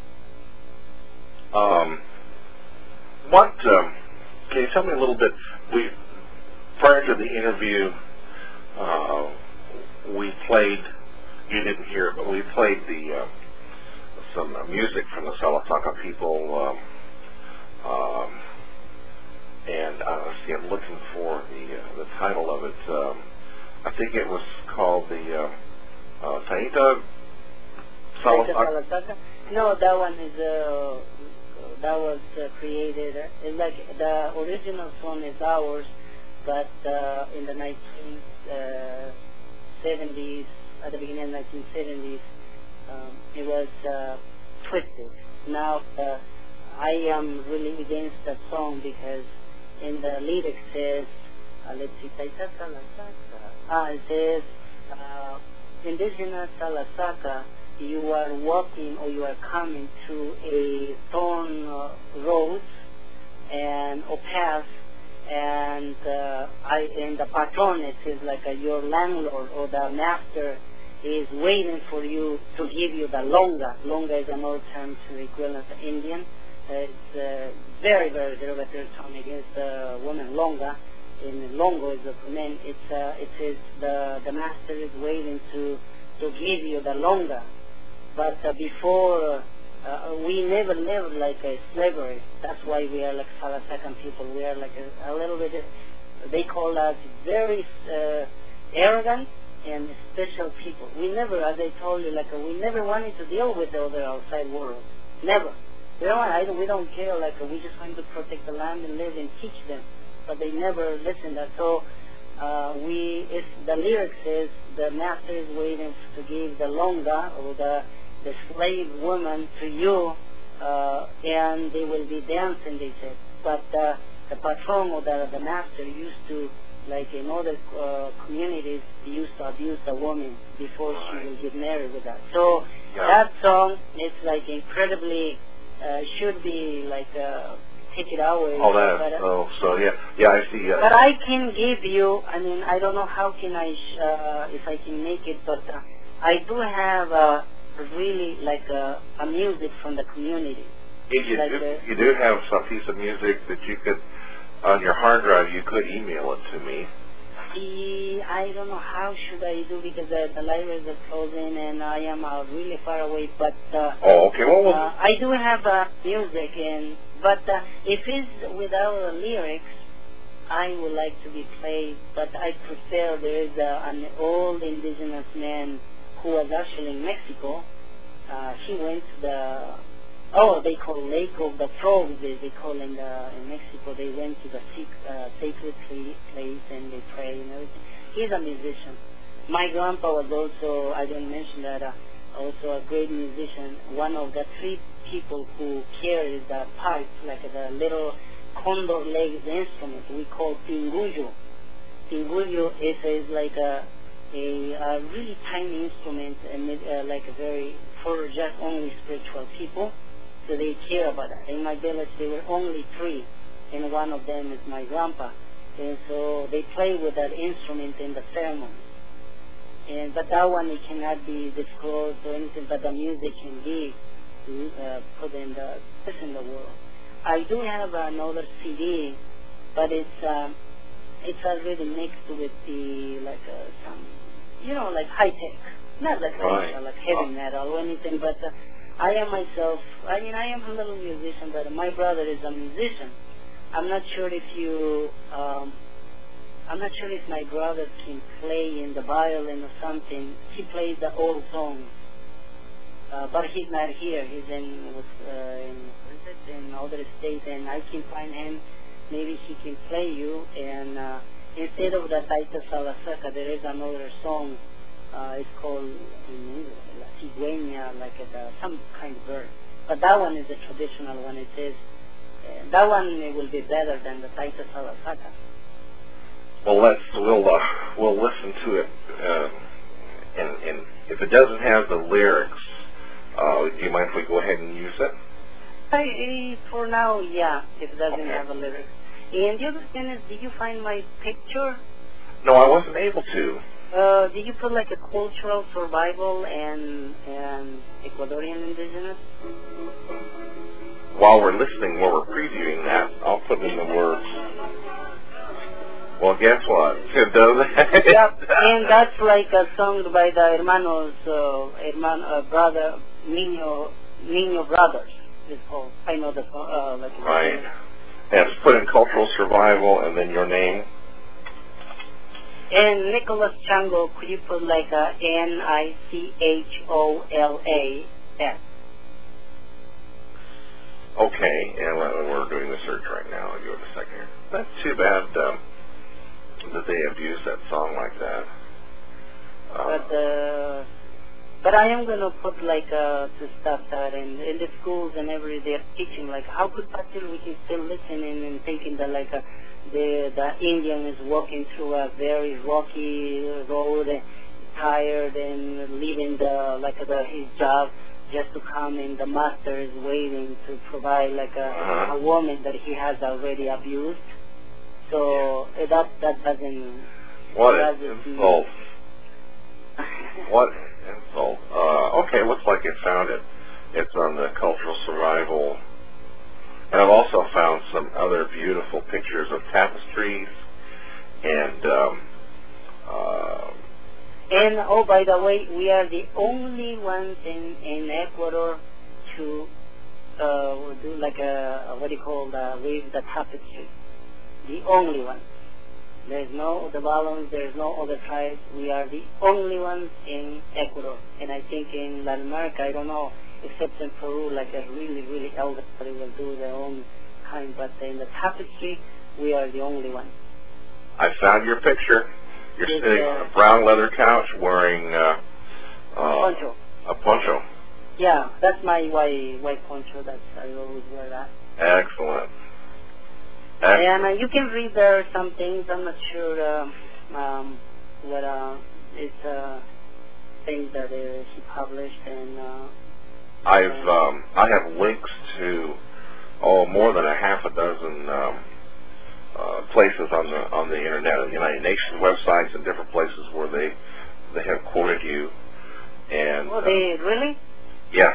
Um, what, um, can you tell me a little bit, we, prior to the interview, uh, we played, you didn't hear it, but we played the, uh, some uh, music from the Salasaka people, um, um, and uh, let's see, I'm looking for the uh, the title of it. Um, I think it was called the uh, uh, Taita Salasaka. No, that one is uh, that was uh, created. Uh, it's like the original song is ours, but uh, in the nineteen seventies, at the beginning of the nineteen seventies, um, it was uh, twisted. Now uh, I am really against that song because in the lyrics says, uh, let's see, Taita Salasaka. Ah, it says, uh, indigenous Salasaka, you are walking or you are coming to a thorn uh, road and or path, and uh, I in the patron it says like uh, your landlord or the master is waiting for you to give you the longa. Longa is another term to the equivalent of Indian. Uh, it's uh, very, very derogatory term against the uh, woman longa. In longo is the men. It's uh, it says the the master is waiting to to give you the longa. But uh, before uh, uh, we never lived like a slavery. That's why we are like Salasakan people. We are like a, a little bit. They call us very uh, arrogant and special people. We never, as I told you, like uh, we never wanted to deal with the other outside world. Never. We don't, I don't, we don't care, like, uh, we just want to protect the land and live and teach them. But they never listen to that. So, uh, we, if the lyric says, the master is waiting to give the longa, or the, the slave woman to you, uh, and they will be dancing, they said. But uh, the patron or the, the master used to, like in other uh, communities, he used to abuse the woman before she will get married with that. So, yeah. That song is like incredibly... Uh, should be like uh, take it away. Oh, that. But, uh, oh, so yeah, yeah, I see. Uh, but I can give you. I mean, I don't know how can I, sh- uh, if I can make it, but uh, I do have uh, really like a, a music from the community. If you like do, a, you do have some piece of music that you could on your hard drive. You could email it to me. I don't know how should I do because uh, the libraries are closing and I am uh, really far away. But uh, oh, okay. Well, well uh, I do have uh, music, and but uh, if it's without the lyrics, I would like to be played. But I prefer there is uh, an old indigenous man who was actually in Mexico. Uh, he went to the oh they call Lake of the Frogs. They, they call in the in Mexico. They went to the uh, sacred place and they pray and everything. He's a musician. My grandpa was also, I didn't mention that, uh, also a great musician. One of the three people who carries the pipe, like the little condor legs instrument we call pinguyo. Pinguyo is, is like a, a, a really tiny instrument, and uh, like a very, for just only spiritual people. So they care about that. In my village there were only three, and one of them is my grandpa. And so they play with that instrument in the ceremony. And but that one it cannot be disclosed or anything, but the music can be uh, put in the in the world. I do have another C D, but it's um, it's already mixed with the like uh, some you know like high tech, not like right. uh, like heavy oh. metal or anything. But uh, I am myself. I mean, I am a little musician, but my brother is a musician. I'm not sure if you, um, I'm not sure if my brother can play in the violin or something. He plays the old songs, uh, but he's not here. He's in, uh, in, what is it, in other state, and I can find him maybe he can play you, and uh, instead of the Taita Salasaca, there is another song. Uh, it's called in English, La Cigüeña, like a, some kind of bird. But that one is the traditional one. It is uh, that one it will be better than the Taita Salasaca. Well, let's we'll uh, we'll listen to it, uh, and and if it doesn't have the lyrics, uh, do you mind if we go ahead and use it? I, for now, yeah. If it doesn't Okay. have a lyrics. And the other thing is, did you find my picture? No, I wasn't able to. Uh, did you put like a cultural survival and and Ecuadorian indigenous? While we're listening, while we're previewing that, I'll put in the words. Well, guess what? It does. Yep, and that's like a song by the hermanos, uh, herman, uh, brother, Niño, Niño Brothers. It's called. I know the song. Uh, like Right. And just put in cultural survival and then your name. And Nicholas Chango, could you put like a N I C H O L A S? Okay, and we're doing the search right now. I'll give it a second here. That's too bad um, that they abuse that song like that. Uh, But uh, but I am gonna put like uh, to stop that in in the schools and every they're teaching like how could possibly we can still listening and thinking that like uh, the the Indian is walking through a very rocky road, and tired and leaving the like the his job just to come, and the master is waiting to provide like a, Uh-huh. a woman that he has already abused. So uh, that that doesn't. what that an doesn't- insult. What an insult. Uh, okay, looks like it found it. It's on the cultural survival. And I've also found some other beautiful pictures of tapestries and um, uh, And oh, by the way, we are the only ones in, in Ecuador to uh, do like a, what do you call the weave the tapestry. The only ones. There's no other balance. There's no other tribes. We are the only ones in Ecuador, and I think in Latin America, I don't know, except in Peru, like a really, really elder, they will do their own kind. But in the tapestry, we are the only ones. I found your picture. You're It's, sitting uh, on a brown leather couch wearing uh, uh, Poncho. a poncho. Yeah, that's my white white poncho. That's I always wear that. Excellent. And uh, you can read there some things. I'm not sure um, um, what uh, it's uh, things that uh, he published, and uh, I've um, I have links to oh more than a half a dozen um, uh, places on the on the internet, the United Nations websites, and different places where they they have quoted you. And oh, uh, they really? yes,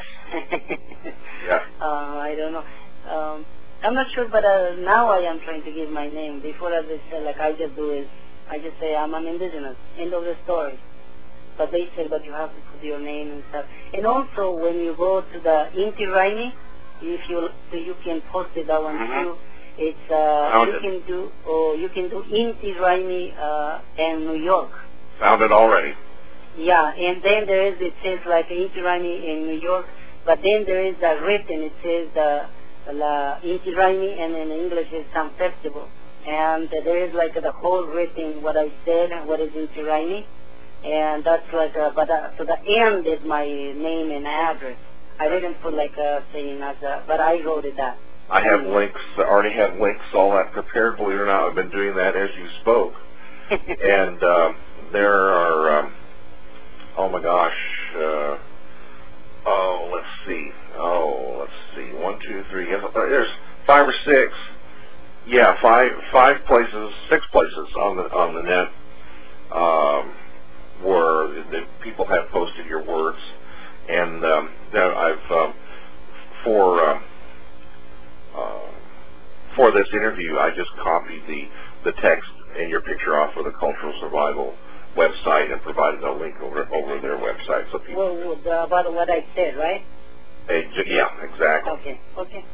yeah. uh, I don't know. Um, I'm not sure, but uh, now I am trying to give my name. Before, as I said, like I just do is I just say I'm an indigenous. End of the story. But they said, but you have to put your name and stuff. And also, when you go to the Inti Raymi, if you so you can post it that one Mhm. too. It's uh, Found you it. can do or you can do Inti Raymi uh, in New York. Found it already. Yeah, and then there is it says like Inti Raymi in New York, but then there is a written. It says the La Inti Raymi, and in English it's some festival. And uh, there is like the whole written what I said and what is Inti Raymi. And that's like, a, but uh, so the end is my name and address. I didn't put like a saying as a, but I wrote it that. I have links. I already have links, all that prepared. Believe it or not, I've been doing that as you spoke. And um, there are, um, oh my gosh, uh, oh let's see, oh let's see, one, two, three. Yes, there's five or six. Yeah, five, five places, six places on the on the net. Um, where the people have posted your words, and um, that I've um, for uh, uh, for this interview, I just copied the the text and your picture off of the Cultural Survival website and provided a link over over their website, so people. Well, well, the, about what I said, right? Hey, yeah, exactly. Okay, okay.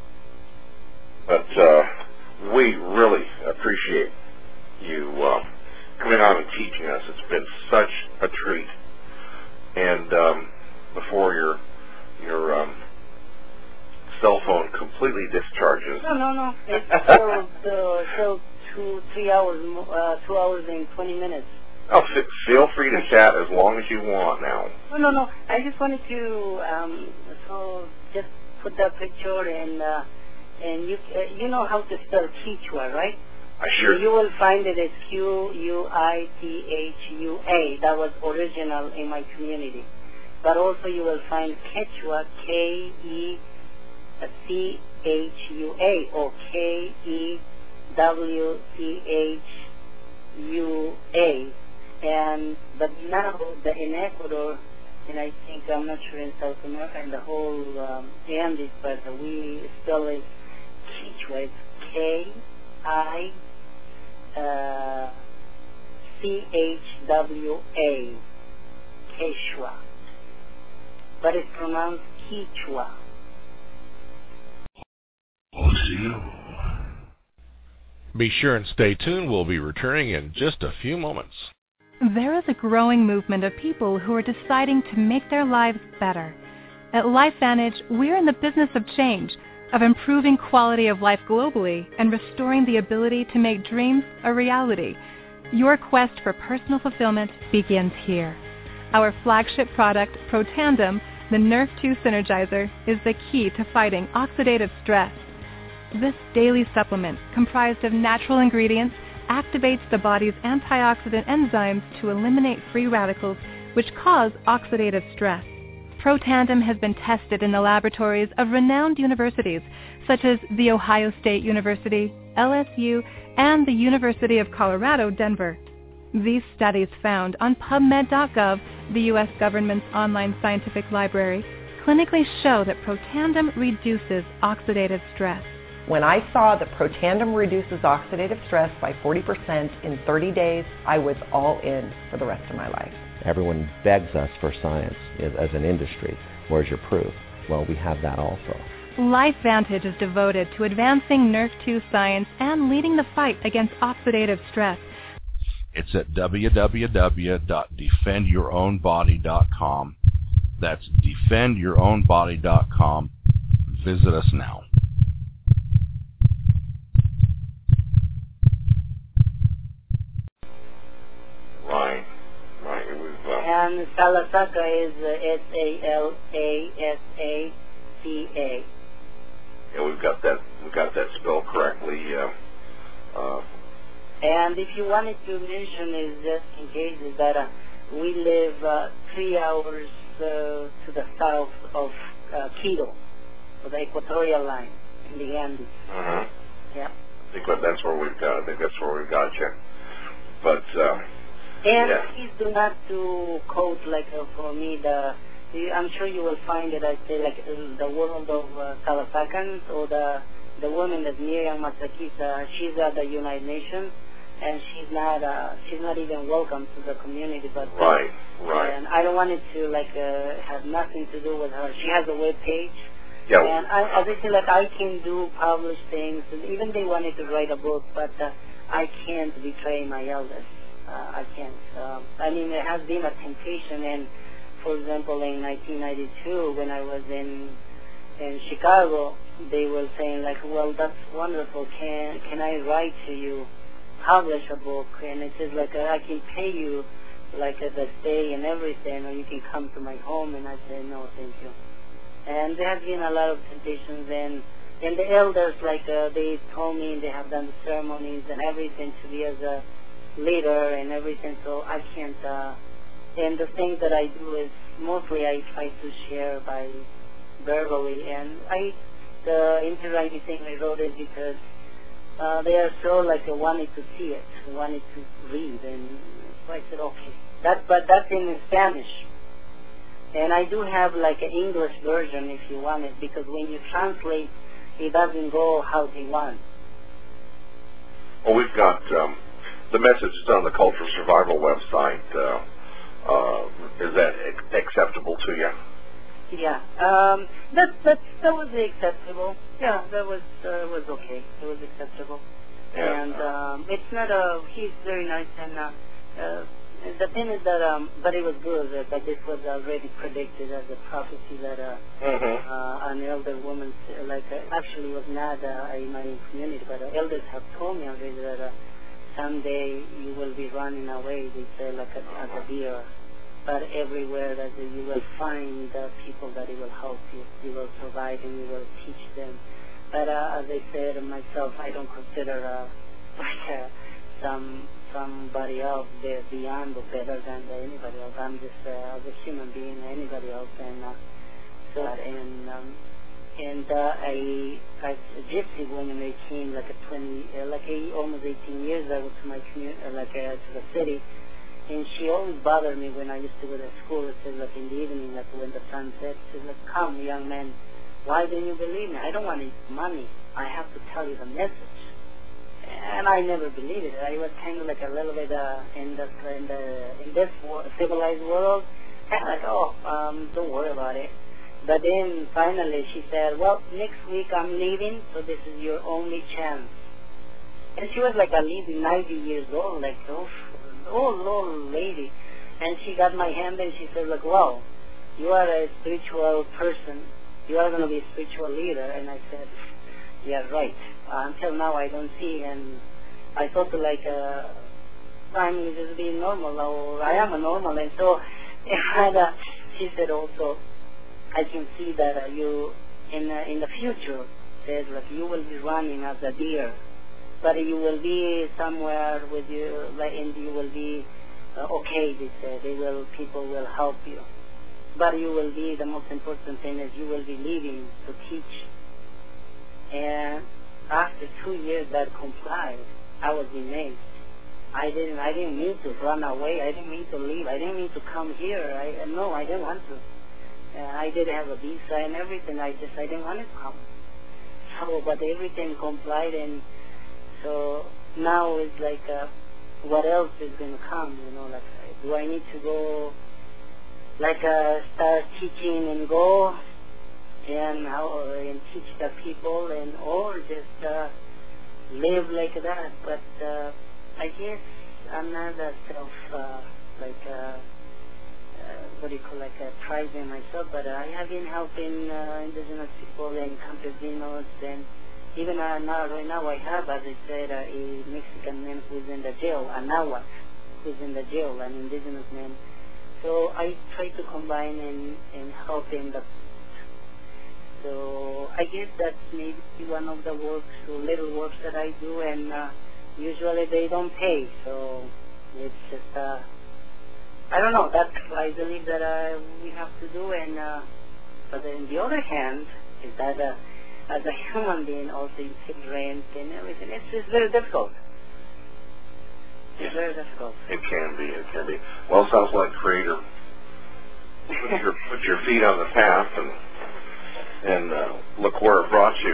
But uh, we really appreciate you. Uh, coming on and teaching us. It's been such a treat. And um, before your your um, cell phone completely dis- charges. No, no, no. It's still, uh, still two, three hours, uh, two hours and twenty minutes. Oh, f- feel free to chat as long as you want now. No, no, no. I just wanted to, um, so just put that picture and, uh, and you, uh, you know how to spell Quechua, right? I sure. You will find it as Q U I T H U A. That was original in my community. But also you will find Quechua, K E C H U A, or K E W C H U A. And but now the in Ecuador, and I think I'm not sure in South America and the whole um, Andes, but we still is Quechua. It's K I C H W A, Quechua, but it's pronounced Quechua. Be sure and stay tuned. We'll be returning in just a few moments. There is a growing movement of people who are deciding to make their lives better. At LifeVantage, we're in the business of change, of improving quality of life globally and restoring the ability to make dreams a reality. Your quest for personal fulfillment begins here. Our flagship product, Protandim, the Nerve two Synergizer, is the key to fighting oxidative stress. This daily supplement, comprised of natural ingredients, activates the body's antioxidant enzymes to eliminate free radicals which cause oxidative stress. Protandim has been tested in the laboratories of renowned universities such as The Ohio State University, L S U, and the University of Colorado, Denver. These studies found on PubMed dot gov, the U S government's online scientific library, clinically show that Protandim reduces oxidative stress. When I saw that Protandim reduces oxidative stress by forty percent in thirty days, I was all in for the rest of my life. Everyone begs us for science as an industry. Where's your proof? Well, we have that also. LifeVantage is devoted to advancing Nerve two science and leading the fight against oxidative stress. It's at w w w dot defend your own body dot com. That's defend your own body dot com. Visit us now. Right. Right. It was, uh, And Salasaca is uh, S A L A S A C A. Yeah, we've got that. We got that spelled correctly. Uh, uh, and if you wanted to mention, is just in case, is that uh, we live uh, three hours uh, to the south of uh, Quito, so the equatorial line in the Andes. uh-huh. Yeah. I think that's where we've got. I think that's where we've got you. But uh, and yeah. please do not to quote like uh, for me the. I'm sure you will find it. I say like uh, the world of uh, Calasacans or the the woman that Miriam Matsakisa. She's at the United Nations, and she's not. Uh, she's not even welcome to the community. But right, right. And I don't want it to like uh, have nothing to do with her. She has a web page. Yeah. And I, as I say, like I can do publish things, and even they wanted to write a book, but uh, I can't betray my elders. Uh, I can't. Uh, I mean, it has been a temptation, and for example, in nineteen ninety-two, when I was in in Chicago, they were saying like, "Well, that's wonderful. Can can I write to you, publish a book?" And it says like, "I can pay you like uh, the stay and everything, or you can come to my home." And I said, "No, thank you." And there has been a lot of temptations, and and the elders like uh, they told me they have done the ceremonies and everything to be as a leader and everything. So I can't. Uh, And the things that I do is mostly I try to share by verbally. And I, the interwriting thing I wrote is because uh, they are so like I wanted to see it, wanted to read, and so I said okay. That, but that's in Spanish. And I do have like an English version if you want it, because when you translate, it doesn't go how they want. Well, we've got um, the message is on the Cultural Survival website. Uh, Uh, is that ac- acceptable to you? Yeah, um, that that that was acceptable. Yeah, that was uh, was okay. It was acceptable, Yeah. and um, it's not a. He's very nice, and uh, uh, the thing is that, um, but it was good uh, that this was already predicted as a prophecy that uh, Mm-hmm. uh, an elder woman, uh, like, uh, actually was not uh, in my community, but uh, elders have told me already that uh, someday you will be running away, they say, like a, as a deer. But everywhere that you will find uh, people that it will help you. You will survive and you will teach them. But uh, as I said myself, I don't consider uh, like uh, some somebody else be- beyond or better than anybody else. I'm just uh, as a human being, anybody else, and uh, so and um, and uh, I, I a gypsy woman that came like a twenty, uh, like a, almost eighteen years ago to my community, uh, like uh, to the city. And she always bothered me when I used to go to school. It says, like, in the evening, like, when the sun sets, she says, like, come, young man, why don't you believe me? I don't want any money. I have to tell you the message. And I never believed it. I was kind of like a little bit uh, in, the, in, the, in this world, civilized world, kind of like, oh, um, don't worry about it. But then, finally, she said, well, next week I'm leaving, so this is your only chance. And she was like a lady, ninety years old, like, oh, old, old lady. And she got my hand and she said, like, wow, you are a spiritual person. You are going to be a spiritual leader. And I said, yeah, right. Uh, until now I don't see. And I thought like, uh, I'm just being normal. Or I am a normal. And so and, uh, she said also, I can see that uh, you, in, uh, in the future, says, like, you will be running as a deer. But you will be somewhere with you, like, and you will be uh, okay. They say they will, people will help you. But you will be, the most important thing is you will be leaving to teach. And after two years that complied, I was amazed. I didn't, I didn't mean to run away. I didn't mean to leave. I didn't mean to come here. I no, I didn't want to. Uh, I did have a visa and everything. I just, I didn't want to come. So, but everything complied and. So now it's like, uh, what else is going to come, you know, like, do I need to go, like, uh, start teaching and go and how, and teach the people and, or just, uh, live like that. But, uh, I guess I'm not a self, uh, like, uh, uh, what do you call, like, uh, prizing myself, but I have been helping, uh, indigenous people and campesinos and, even uh, now, right now, I have, as I said, uh, a Mexican man who's in the jail, a Nahuatl who's in the jail, an indigenous man. So I try to combine and, and help in the. So I guess that's maybe one of the works, or little works that I do, and uh, usually they don't pay. So it's just, uh, I don't know. That's I believe that uh, we have to do. And uh, but on the other hand, is that. Uh, As a human being, also you pay rent and everything. It's, it's very difficult. It's very difficult. It can be. It can be. Well, it sounds like Creator put your put your feet on the path and and uh, look where it brought you.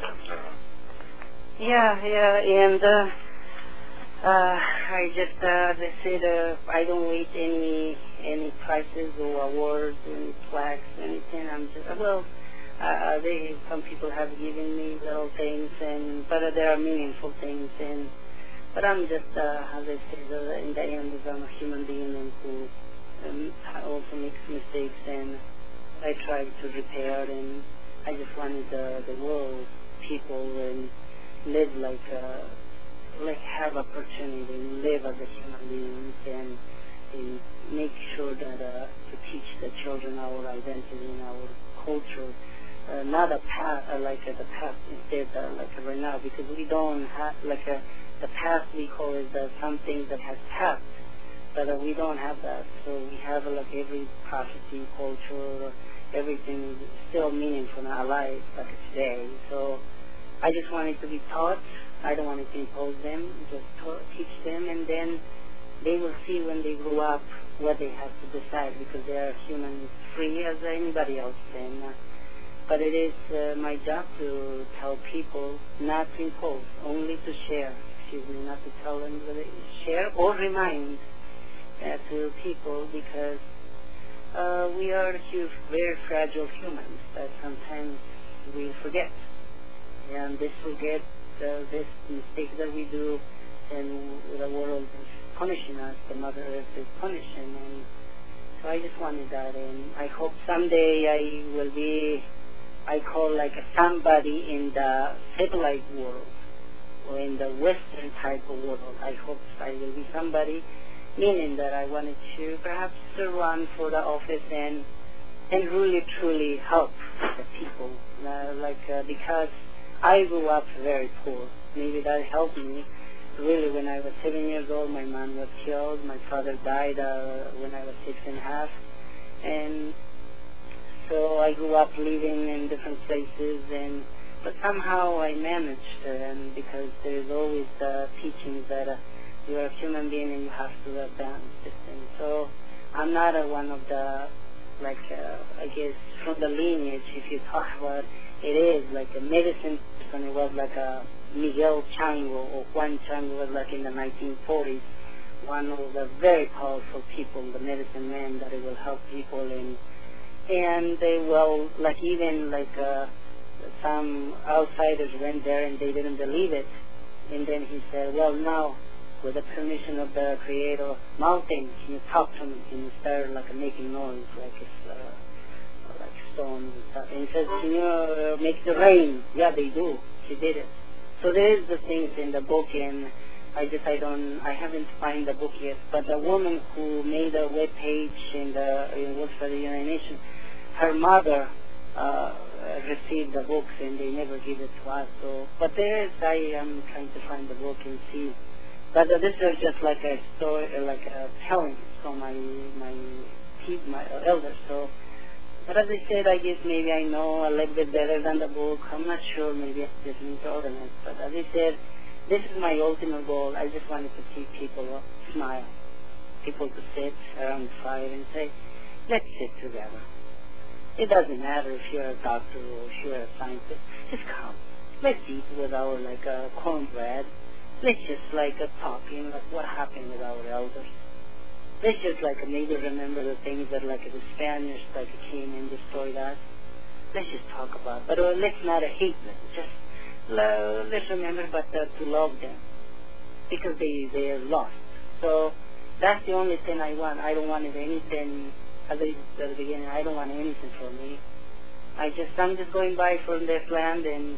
Yeah, yeah, and uh, uh, I just uh, they said uh, I don't wait any any prizes or awards, any plaques, anything. I'm just well. Uh, they, some people have given me little things, and but uh, there are meaningful things. And but I'm just, uh, as I said, uh, in the end, I'm a human being and who um, also makes mistakes, and I try to repair. And I just wanted the the world, people, and live like, uh, like have opportunity, live as a human being, and, and make sure that uh, to teach the children our identity and our culture. Uh, not a past, uh, like uh, the past instead, uh, like uh, right now, because we don't have, like uh, the past we call it uh, something that has passed, but uh, we don't have that. So we have uh, like every prophecy, culture, everything is still meaningful in our life, like today. So I just want it to be taught. I don't want to impose them, just ta- teach them, and then they will see when they grow up what they have to decide, because they are humans free as anybody else. And uh, But it is uh, my job to tell people not to impose, only to share. Excuse me, not to tell them to share or remind uh, to people, because uh, we are huge, very fragile humans that sometimes we forget. And this forget uh, this mistake that we do, and the world is punishing us, the Mother Earth is punishing. And so I just wanted that, and I hope someday I will be, I call like a somebody in the civilized world or in the Western type of world. I hope I will be somebody, meaning that I wanted to perhaps run for the office and and really truly help the people, uh, like uh, because I grew up very poor. Maybe that helped me. Really, when I was seven years old, my mom was killed. My father died uh, when I was six and a half. And so I grew up living in different places, and but somehow I managed, uh, and because there's always the teachings that uh, you're a human being and you have to advance this thing. So I'm not a, one of the, like, uh, I guess, from the lineage, if you talk about it is like a medicine person. It was like a Miguel Chango or Juan Chango was like in the nineteen forties, one of the very powerful people, the medicine man that it will help people in, and they will like even like uh, some outsiders went there and they didn't believe it, and then he said, well now with the permission of the Creator, mountain, can you talk to me? Can you start like making noise like it's uh, like stones and stuff? And he says, can you uh, make the rain? Yeah, they do. She did it. So there is the things in the book, and I just I don't I haven't find the book yet. But the woman who made a web page and uh, works for the United Nations, her mother uh, received the books, and they never give it to us. So, but there is I am trying to find the book and see. But uh, this is just like a story, uh, like a telling from my my my elders. So. But as I said, I guess maybe I know a little bit better than the book. I'm not sure. Maybe I just need to organize. But as I said, this is my ultimate goal. I just wanted to see people smile, people to sit around the fire and say, let's sit together. It doesn't matter if you're a doctor or if you're a scientist. Just come. Let's eat with our, like, uh, cornbread. Let's just, like, uh, talking, like, what happened with our elders. Let's just like maybe remember the things that like the Spaniards like came and destroyed us. Let's just talk about it. But uh, let's not uh, hate them. Just uh, let's remember but uh, to love them. Because they, they are lost. So that's the only thing I want. I don't want anything, as I said at the beginning, I don't want anything from me. I just, I'm just going by from this land and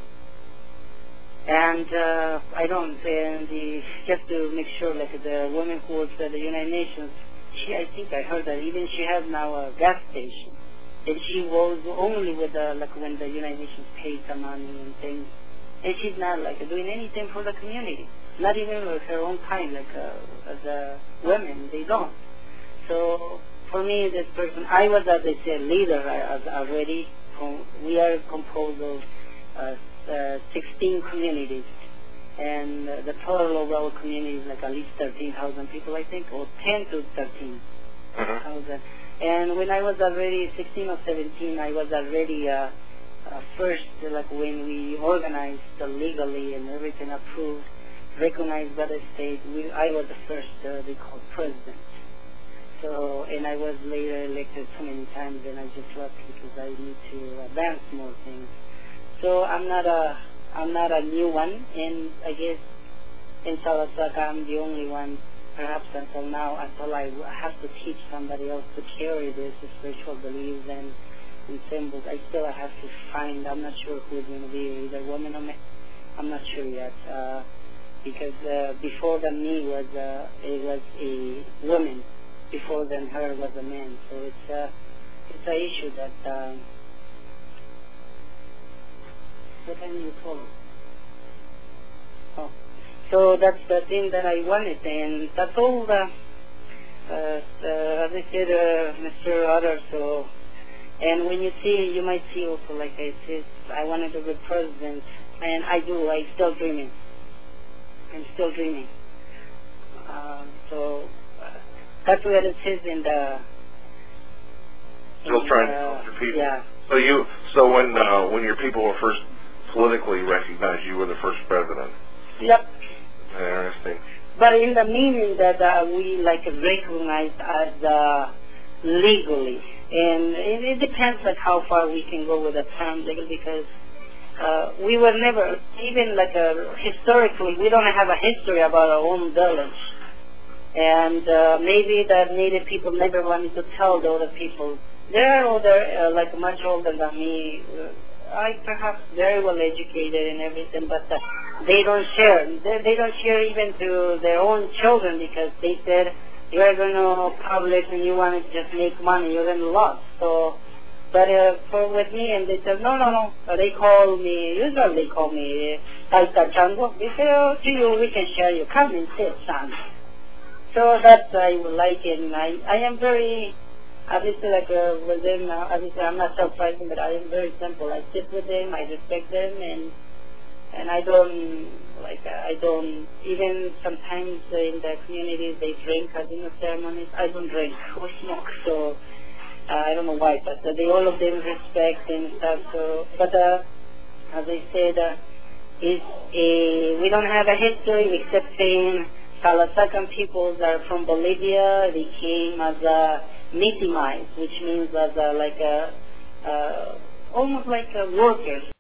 And uh, I don't, and the, just to make sure, like the woman who works at the United Nations, she, I think I heard that even she has now a gas station. And she was only with the, like when the United Nations paid some money and things. And she's not like doing anything for the community. Not even with her own kind, like uh, as a women, they don't. So for me, this person, I was, as I said, leader as already. We are composed of uh, uh, sixteen communities. And uh, the total of our community is like at least thirteen thousand people, I think, or ten to thirteen thousand. And when I was already sixteen or seventeen, I was already uh, uh, first, uh, like when we organized uh, legally and everything approved, recognized by the state, we, I was the first, uh, they called president. So, and I was later elected so many times, and I just left because I need to advance more things. So I'm not a I'm not a new one, and I guess in Salasaka I'm the only one, perhaps until now, until I have to teach somebody else to carry this spiritual beliefs and, and symbols. I still have to find, I'm not sure who's going to be, either woman or man. I'm not sure yet, uh, because uh, before than me was, uh, it was a woman, before than her was a man. So it's, uh, it's an issue that... Um, What can you follow? Oh, so that's the thing that I wanted, and that's all. The, uh, uh, as I said, uh, Mister Otter. So, and when you see, you might see also, like I said, I wanted to be president, and I do. I'm still dreaming. I'm still dreaming. Uh, so uh, that's what it says in the. Still in trying the, to help your people. Yeah. So you, so when uh, when your people were first politically recognized, you were the first president. Yep. Interesting. But in the meaning that uh, we like recognized as uh, legally, and it, it depends like how far we can go with the term legal, because uh, we were never even like a, historically we don't have a history about our own village. and uh, maybe the Native people never wanted to tell the other people. They're older, uh, like much older than me. Uh, I perhaps very well educated and everything, but uh, they don't share. They, they don't share even to their own children because they said, you're going to publish and you want to just make money, you're going to lose. So, but uh, for with me, and they said, no, no, no. Uh, they call me, usually they call me Taita Chango. They say, oh, to you, we can share you. Come and sit, son. So that's I would like it. And I, I am very... Obviously, like uh, with them, uh, obviously I'm not surprising, but I am very simple. I sit with them, I respect them, and and I don't like uh, I don't even sometimes uh, in the communities they drink as in the ceremonies. I don't drink or smoke, so uh, I don't know why, but uh, they all of them respect and stuff. So, but uh, as I said, uh, is a we don't have a history except saying Salasacan peoples are from Bolivia. They came as a Mitimais, which means as a, like a, uh, almost like a workers.